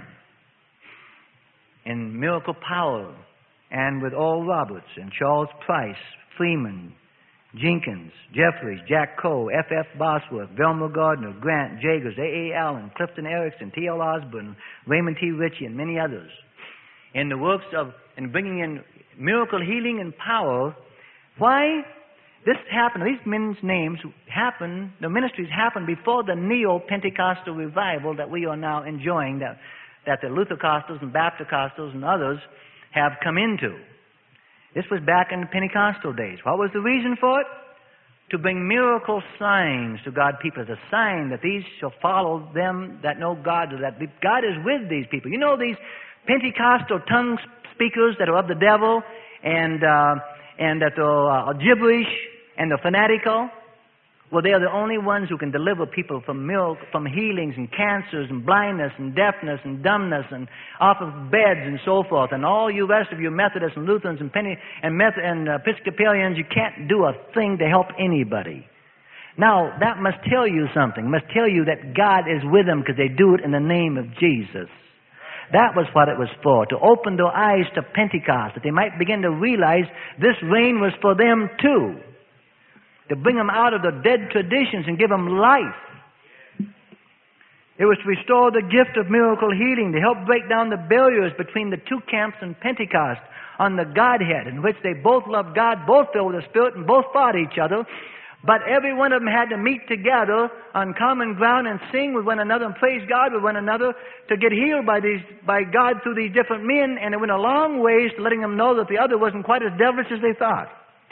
in miracle power, and with Oral Roberts and Charles Price, Freeman, Jenkins, Jeffries, Jack Coe, F F Bosworth, Velma Gardner, Grant, Jagers, A A Allen, Clifton Erickson, T L Osborne, Raymond T. Ritchie, and many others. In the works of, in bringing in miracle healing and power, why this happened, these men's names happen, the ministries happened before the Neo-Pentecostal revival that we are now enjoying, that, that the Luther-Costals and Baptist-Costals and others have come into. This was back in the Pentecostal days. What was the reason for it? To bring miracle signs to God's people as a sign that these shall follow them that know God, that God is with these people. You know these Pentecostal tongue speakers that are of the devil and uh, and that are uh, gibberish and they're fanatical? Well, they are the only ones who can deliver people from miracle, from healings and cancers and blindness and deafness and dumbness and off of beds and so forth. And all you rest of you Methodists and Lutherans and Penny and, Meth- and uh, Episcopalians, you can't do a thing to help anybody. Now, that must tell you something. It must tell you that God is with them because they do it in the name of Jesus. That was what it was for, to open their eyes to Pentecost, that they might begin to realize this reign was for them too. To bring them out of the dead traditions and give them life. It was to restore the gift of miracle healing, to help break down the barriers between the two camps in Pentecost on the Godhead, in which they both loved God, both filled with the Spirit, and both fought each other. But every one of them had to meet together on common ground and sing with one another and praise God with one another to get healed by these by God through these different men. And it went a long ways to letting them know that the other wasn't quite as devilish as they thought.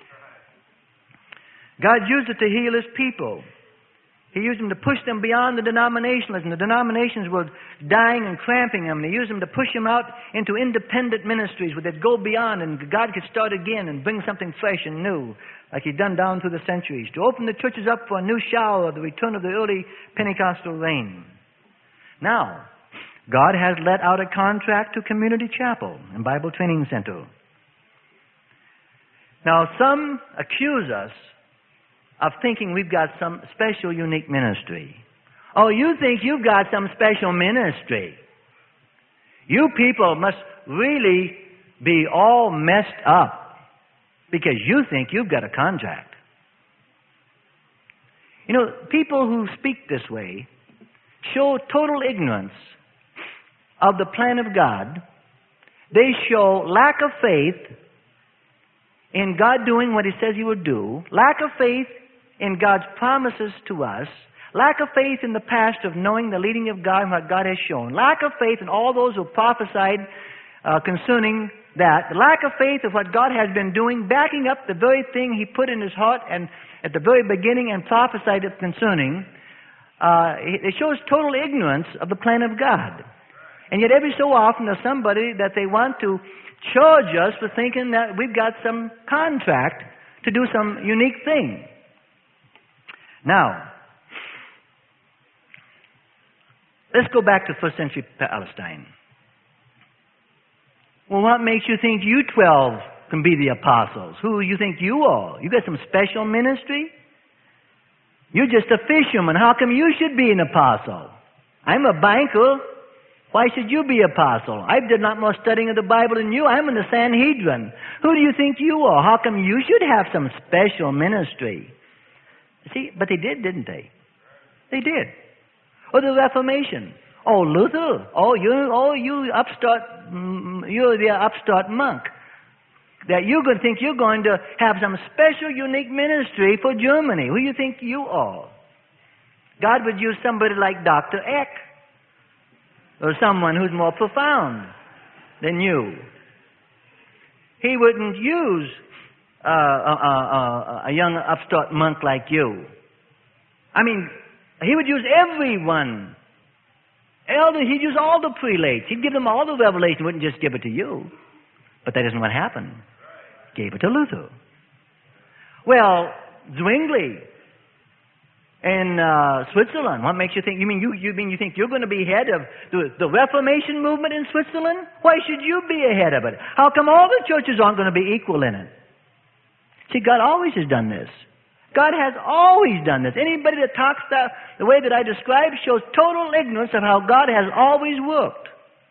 God used it to heal His people. He used them to push them beyond the denominationalism. The denominations were dying and cramping them. And He used them to push them out into independent ministries where they'd go beyond and God could start again and bring something fresh and new, like He'd done down through the centuries, to open the churches up for a new shower of the return of the early Pentecostal reign. Now, God has let out a contract to Community Chapel and Bible Training Center. Now, some accuse us of thinking we've got some special, unique ministry. Oh, you think you've got some special ministry. You people must really be all messed up because you think you've got a contract. You know, people who speak this way show total ignorance of the plan of God. They show lack of faith in God doing what He says He would do, lack of faith in God's promises to us, lack of faith in the past of knowing the leading of God and what God has shown, lack of faith in all those who prophesied uh, concerning that, the lack of faith of what God has been doing, backing up the very thing He put in His heart and at the very beginning and prophesied it concerning. Uh, it shows total ignorance of the plan of God. And yet every so often there's somebody that they want to charge us for thinking that we've got some contract to do some unique thing. Now, let's go back to first century Palestine. Well, what makes you think you twelve can be the apostles? Who you think you are? You got some special ministry? You're just a fisherman. How come you should be an apostle? I'm a banker. Why should you be apostle? I've done a lot more studying of the Bible than you. I'm in the Sanhedrin. Who do you think you are? How come you should have some special ministry? See, but they did, didn't they? They did. Or the Reformation. Oh, Luther. Oh, you, oh, you upstart, you're the upstart monk. That you're going to think you're going to have some special, unique ministry for Germany. Who do you think you are? God would use somebody like Doctor Eck. Or someone who's more profound than you. He wouldn't use uh, a, a, a young upstart monk like you. I mean, he would use everyone. Elder, he'd use all the prelates. He'd give them all the revelation. He wouldn't just give it to you. But that isn't what happened. Gave it to Luther. Well, Zwingli in uh, Switzerland. What makes you think? You mean you, you mean you think you're going to be head of the, the Reformation movement in Switzerland? Why should you be ahead of it? How come all the churches aren't going to be equal in it? See, God always has done this. God has always done this. Anybody that talks that, the way that I described shows total ignorance of how God has always worked.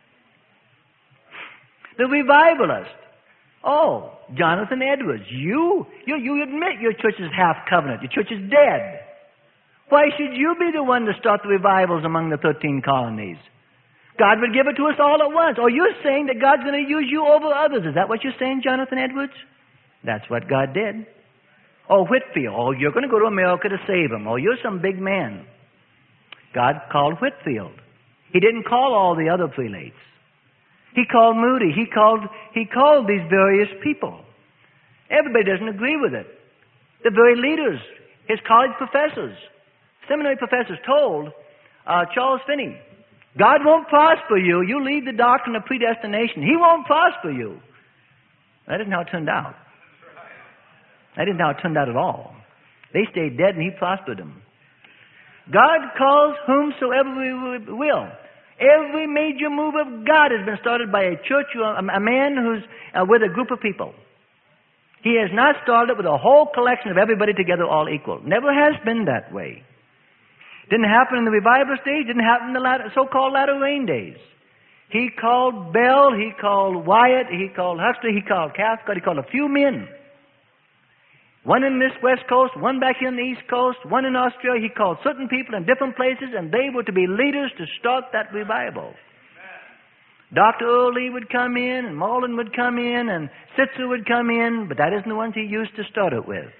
The revivalist. Oh, Jonathan Edwards, you, you, you admit your church is half covenant. Your church is dead. Why should you be the one to start the revivals among the thirteen colonies? God would give it to us all at once. Or you're saying that God's going to use you over others. Is that what you're saying, Jonathan Edwards? That's what God did. Oh, Whitfield. Oh, you're going to go to America to save him. Oh, you're some big man. God called Whitfield. He didn't call all the other prelates. He called Moody. He called, he called these various people. Everybody doesn't agree with it. The very leaders, his college professors, seminary professors told uh, Charles Finney, God won't prosper you. You leave the doctrine of predestination. He won't prosper you. That isn't how it turned out. That isn't how it turned out at all. They stayed dead and He prospered them. God calls whomsoever we will. Every major move of God has been started by a church, a man who's uh, with a group of people. He has not started with a whole collection of everybody together all equal. Never has been that way. Didn't happen in the revival stage. Didn't happen in the latter, so-called latter rain days. He called Bell. He called Wyatt. He called Huxley. He called Cathcart. He called a few men. One in this West Coast, one back here on the East Coast, one in Australia. He called certain people in different places, and they were to be leaders to start that revival. Doctor Earl Lee would come in, and Malden would come in, and Sitzer would come in, but that isn't the ones he used to start it with.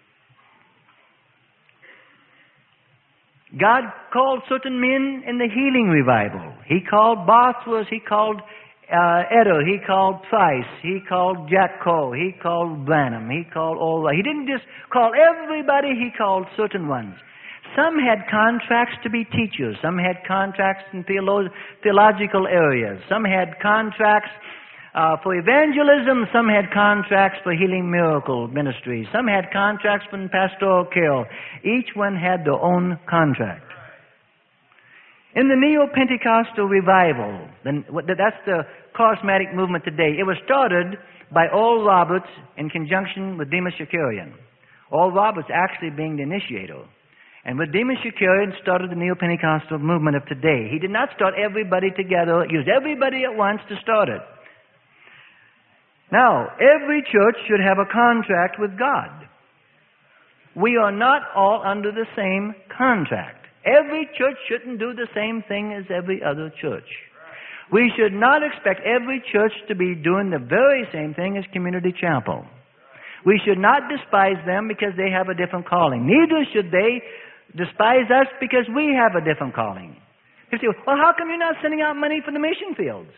God called certain men in the healing revival. He called Bosworth, he called uh, Edder, he called Price, he called Jack Coe, he called Branham, he called all that. He didn't just call everybody, he called certain ones. Some had contracts to be teachers. Some had contracts in theolo- theological areas. Some had contracts uh, for evangelism. Some had contracts for healing miracle ministries. Some had contracts for pastoral care. Each one had their own contract. In the Neo-Pentecostal revival, that's the charismatic movement today, it was started by Oral Roberts in conjunction with Demas Shakarian. Oral Roberts actually being the initiator. And with Demas Shakarian started the Neo-Pentecostal movement of today. He did not start everybody together, use everybody at once to start it. Now, every church should have a contract with God. We are not all under the same contract. Every church shouldn't do the same thing as every other church. We should not expect every church to be doing the very same thing as Community Chapel. We should not despise them because they have a different calling. Neither should they despise us because we have a different calling. You say, well, how come you're not sending out money for the mission fields?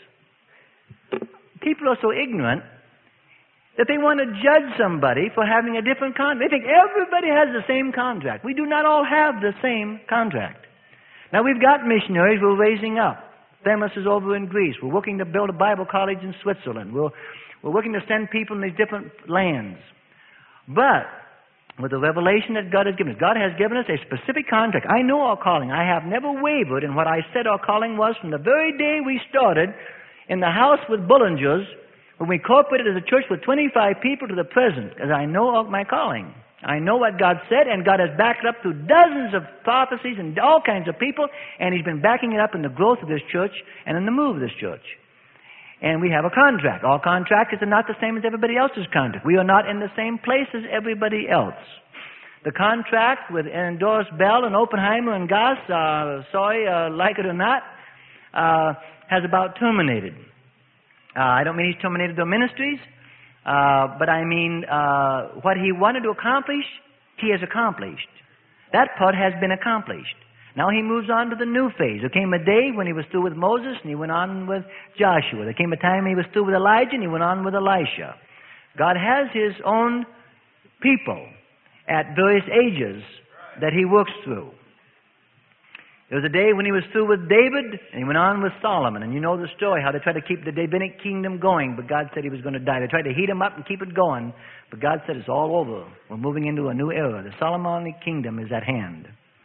People are so ignorant that they want to judge somebody for having a different contract. They think everybody has the same contract. We do not all have the same contract. Now, we've got missionaries we're raising up. Themis is over in Greece. We're working to build a Bible college in Switzerland. We're, we're working to send people in these different lands. But with the revelation that God has given us, God has given us a specific contract. I know our calling. I have never wavered in what I said our calling was from the very day we started in the house with Bullingers, when we incorporated as a church with twenty-five people to the present, because I know of my calling. I know what God said, and God has backed it up through dozens of prophecies and all kinds of people, and He's been backing it up in the growth of this church and in the move of this church. And we have a contract. All contractors are not the same as everybody else's contract. We are not in the same place as everybody else. The contract with endorsed Bell and Oppenheimer and Goss, uh, sorry, uh, like it or not, uh, has about terminated. Uh, I don't mean he's terminated their ministries, uh, but I mean uh, what he wanted to accomplish, he has accomplished. That part has been accomplished. Now he moves on to the new phase. There came a day when he was through with Moses and he went on with Joshua. There came a time he was through with Elijah and he went on with Elisha. God has His own people at various ages that He works through. There was a day when He was through with David, and He went on with Solomon. And you know the story, how they tried to keep the Davidic kingdom going, but God said He was going to die. They tried to heat him up and keep it going, but God said it's all over. We're moving into a new era. The Solomonic kingdom is at hand.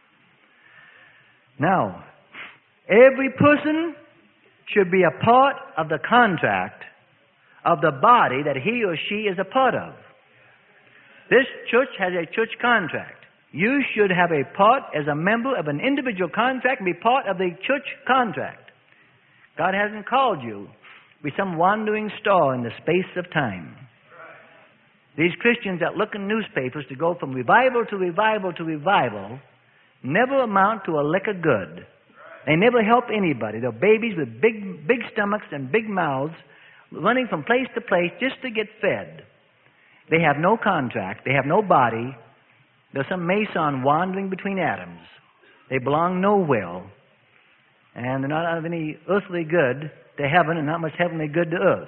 Now, every person should be a part of the contract of the body that he or she is a part of. This church has a church contract. You should have a part as a member of an individual contract and be part of the church contract. God hasn't called you to be some wandering star in the space of time. These Christians that look in newspapers to go from revival to revival to revival never amount to a lick of good. They never help anybody. They're babies with big, big stomachs and big mouths running from place to place just to get fed. They have no contract. They have no body. They're some mason wandering between atoms. They belong nowhere. And they're not of any earthly good to heaven and not much heavenly good to earth.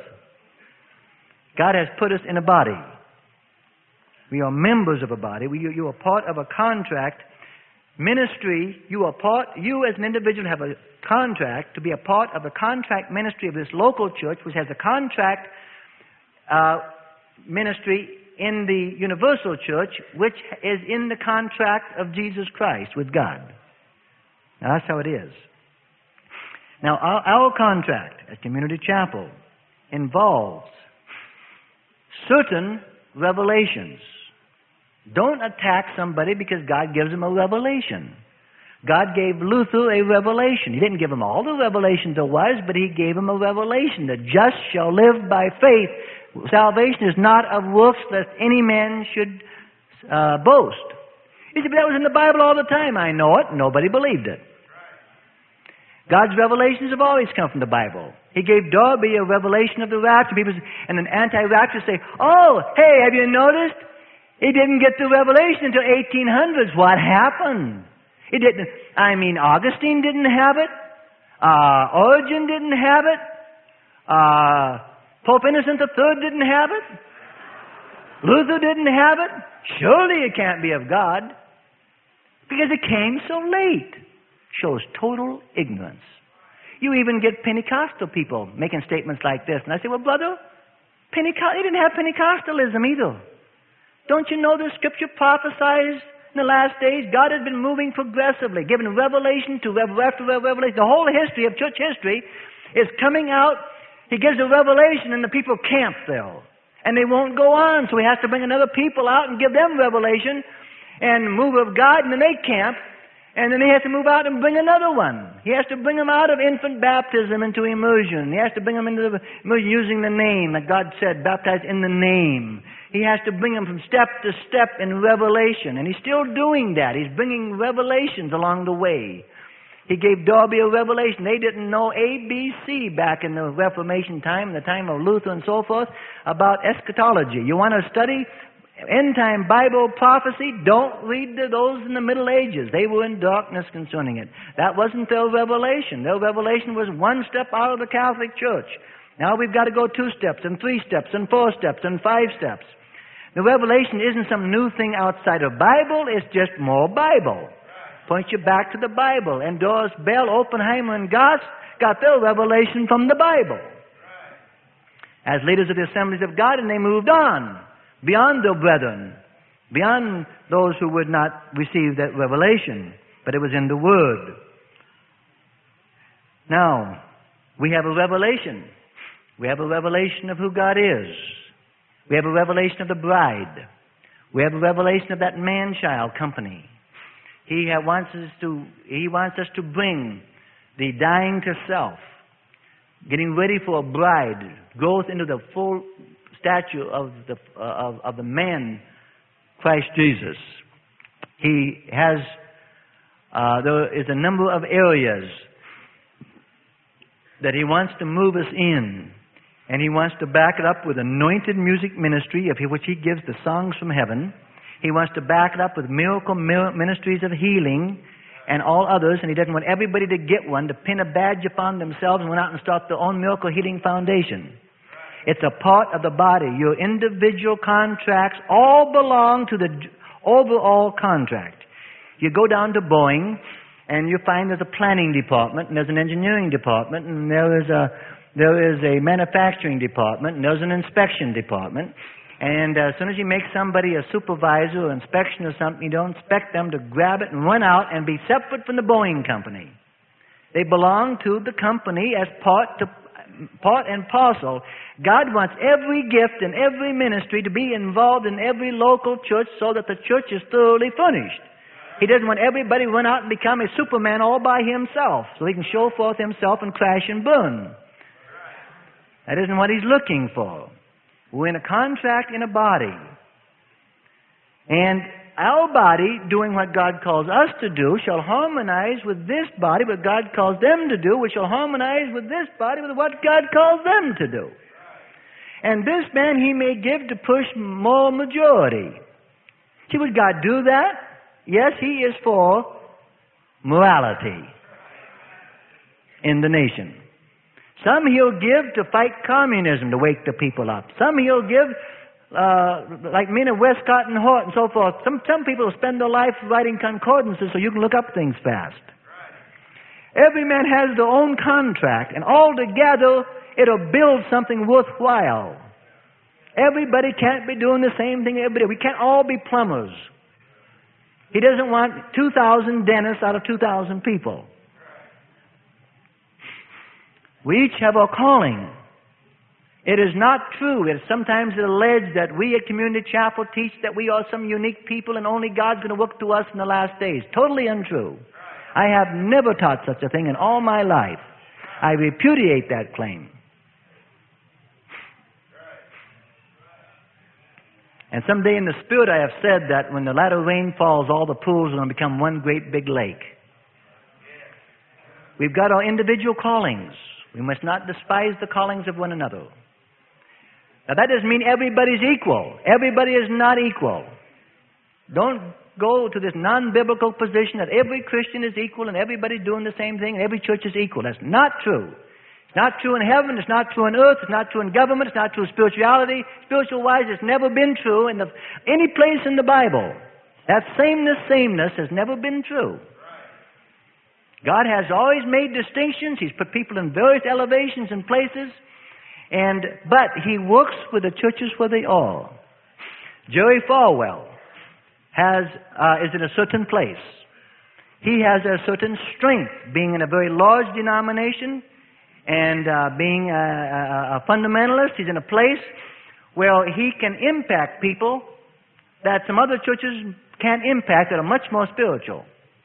God has put us in a body. We are members of a body. We, you are part of a contract. Ministry, you are part, you as an individual have a contract to be a part of the contract ministry of this local church, which has a contract uh, ministry in the universal church, which is in the contract of Jesus Christ with God. Now, that's how it is. Now, our, our contract at Community Chapel involves certain revelations. Don't attack somebody because God gives them a revelation. God gave Luther a revelation. He didn't give him all the revelations there was, but He gave him a revelation. The just shall live by faith. Salvation is not of works lest any man should uh, boast. He said, but that was in the Bible all the time. I know it. Nobody believed it. God's revelations have always come from the Bible. He gave Darby a revelation of the rapture. People, and an anti-rapture say, oh, hey, have you noticed? He didn't get the revelation until eighteen hundreds. What happened? He didn't. I mean, Augustine didn't have it. Uh, Origen didn't have it. Uh, Pope Innocent the Third didn't have it. Luther didn't have it. Surely it can't be of God, because it came so late. Shows total ignorance. You even get Pentecostal people making statements like this. And I say, well, brother, Pentecost, they didn't have Pentecostalism either. Don't you know the Scripture prophesies in the last days? God has been moving progressively, giving revelation to rev- after revelation. The whole history of church history is coming out. He gives a revelation and the people camp there. And they won't go on, so he has to bring another people out and give them revelation and move of God, and then they camp. And then he has to move out and bring another one. He has to bring them out of infant baptism into immersion. He has to bring them into the immersion using the name that God said, baptized in the name. He has to bring them from step to step in revelation. And he's still doing that. He's bringing revelations along the way. He gave Darby a revelation. They didn't know A B C back in the Reformation time, the time of Luther and so forth, about eschatology. You want to study end-time Bible prophecy? Don't read the, those in the Middle Ages. They were in darkness concerning it. That wasn't their revelation. Their revelation was one step out of the Catholic Church. Now we've got to go two steps and three steps and four steps and five steps. The revelation isn't some new thing outside of Bible. It's just more Bible. Points you back to the Bible. And Doris Bell, Oppenheimer, and Goss got their revelation from the Bible as leaders of the Assemblies of God, and they moved on. Beyond their brethren, beyond those who would not receive that revelation, but it was in the Word. Now, we have a revelation. We have a revelation of who God is. We have a revelation of the bride. We have a revelation of that man-child company. He wants us to, he wants us to bring the dying to self, getting ready for a bride, growth into the full stature of the uh, of, of the man Christ Jesus. He has uh, there is a number of areas that he wants to move us in, and he wants to back it up with anointed music ministry, of which he gives the songs from heaven. He wants to back it up with miracle ministries of healing and all others, and he doesn't want everybody to get one, to pin a badge upon themselves and went out and start their own miracle healing foundation. It's a part of the body. Your individual contracts all belong to the overall contract. You go down to Boeing, and you find there's a planning department, and there's an engineering department, and there is a there is a manufacturing department, and there's an inspection department. And uh, as soon as you make somebody a supervisor or inspection or something, you don't expect them to grab it and run out and be separate from the Boeing company. They belong to the company as part to part and parcel. God wants every gift and every ministry to be involved in every local church so that the church is thoroughly furnished. He doesn't want everybody to run out and become a Superman all by himself so he can show forth himself and crash and burn. That isn't what he's looking for. We're in a contract in a body. And our body, doing what God calls us to do, shall harmonize with this body, what God calls them to do, which shall harmonize with this body, with what God calls them to do. And this man he may give to push more majority. See, would God do that? Yes, he is for morality in the nation. Some he'll give to fight communism, to wake the people up. Some he'll give, uh, like Mina Westcott and Hort and so forth. Some, some people spend their life writing concordances so you can look up things fast. Every man has their own contract, and all together it'll build something worthwhile. Everybody can't be doing the same thing every day. We can't all be plumbers. He doesn't want two thousand dentists out of two thousand people. We each have our calling. It is not true. It is sometimes alleged that we at Community Chapel teach that we are some unique people and only God's going to work to us in the last days. Totally untrue. I have never taught such a thing in all my life. I repudiate that claim. And someday in the Spirit I have said that when the latter rain falls, all the pools are going to become one great big lake. We've got our individual callings. We must not despise the callings of one another. Now that doesn't mean everybody's equal. Everybody is not equal. Don't go to this non-biblical position that every Christian is equal and everybody's doing the same thing and every church is equal. That's not true. It's not true in heaven. It's not true on earth. It's not true in government. It's not true in spirituality. Spiritual-wise, it's never been true in the, any place in the Bible. That sameness, sameness has never been true. God has always made distinctions. He's put people in various elevations and places. And but He works with the churches where they are. Jerry Falwell has uh, is in a certain place. He has a certain strength, being in a very large denomination and uh, being a, a, a fundamentalist. He's in a place well, he can impact people that some other churches can't impact that are much more spiritual.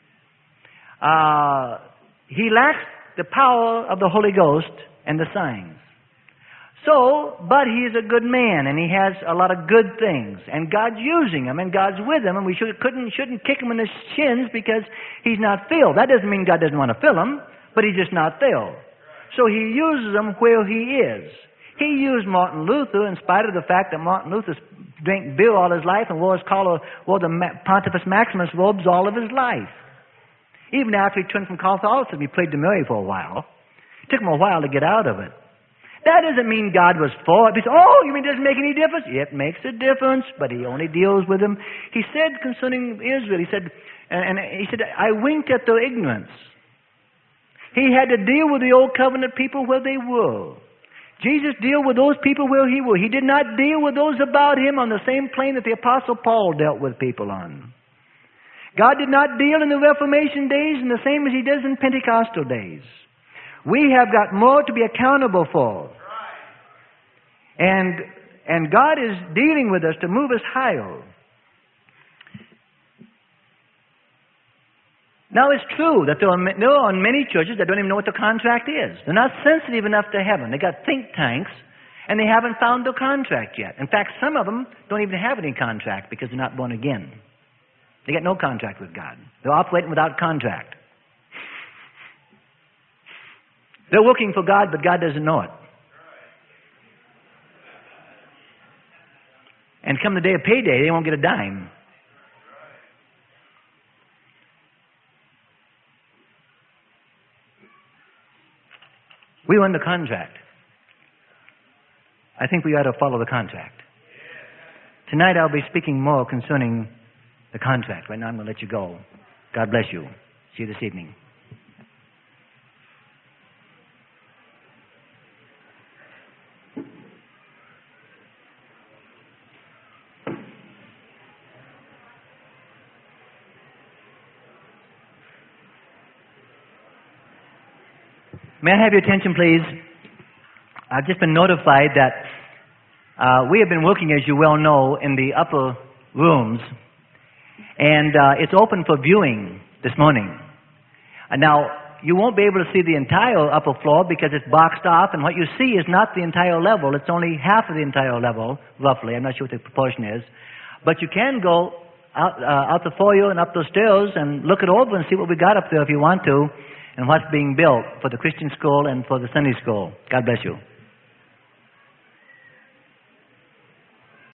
Uh, he lacks the power of the Holy Ghost and the signs. So, but he's a good man, and he has a lot of good things, and God's using him, and God's with him, and we should, couldn't, shouldn't kick him in the shins because he's not filled. That doesn't mean God doesn't want to fill him, but he's just not filled. So he uses him where he is. He used Martin Luther in spite of the fact that Martin Luther drank beer all his life and wore his collar, wore the Pontifex Maximus robes all of his life. Even after he turned from Catholicism, he played the Mary for a while. It took him a while to get out of it. That doesn't mean God was for it. He said, oh, you mean it doesn't make any difference? It makes a difference, but he only deals with them. He said concerning Israel, he said, and, and he said, I winked at their ignorance. He had to deal with the old covenant people where they were. Jesus dealt with those people where he was. He did not deal with those about him on the same plane that the Apostle Paul dealt with people on. God did not deal in the Reformation days in the same as he does in Pentecostal days. We have got more to be accountable for. And, and God is dealing with us to move us higher. Now, it's true that there are, there are many churches that don't even know what the contract is. They're not sensitive enough to heaven. They got think tanks, and they haven't found their contract yet. In fact, some of them don't even have any contract because they're not born again. They got no contract with God. They're operating without contract. They're working for God, but God doesn't know it. And come the day of payday, they won't get a dime. We were under contract. I think we ought to follow the contract. Tonight I'll be speaking more concerning the contract. Right now I'm going to let you go. God bless you. See you this evening. May I have your attention, please? I've just been notified that uh, we have been working, as you well know, in the upper rooms, and uh, it's open for viewing this morning. Uh, now, you won't be able to see the entire upper floor because it's boxed off, and what you see is not the entire level. It's only half of the entire level, roughly. I'm not sure what the proportion is. But you can go out, uh, out the foyer and up those stairs and look it over and see what we got up there if you want to, and what's being built for the Christian school and for the Sunday school. God bless you.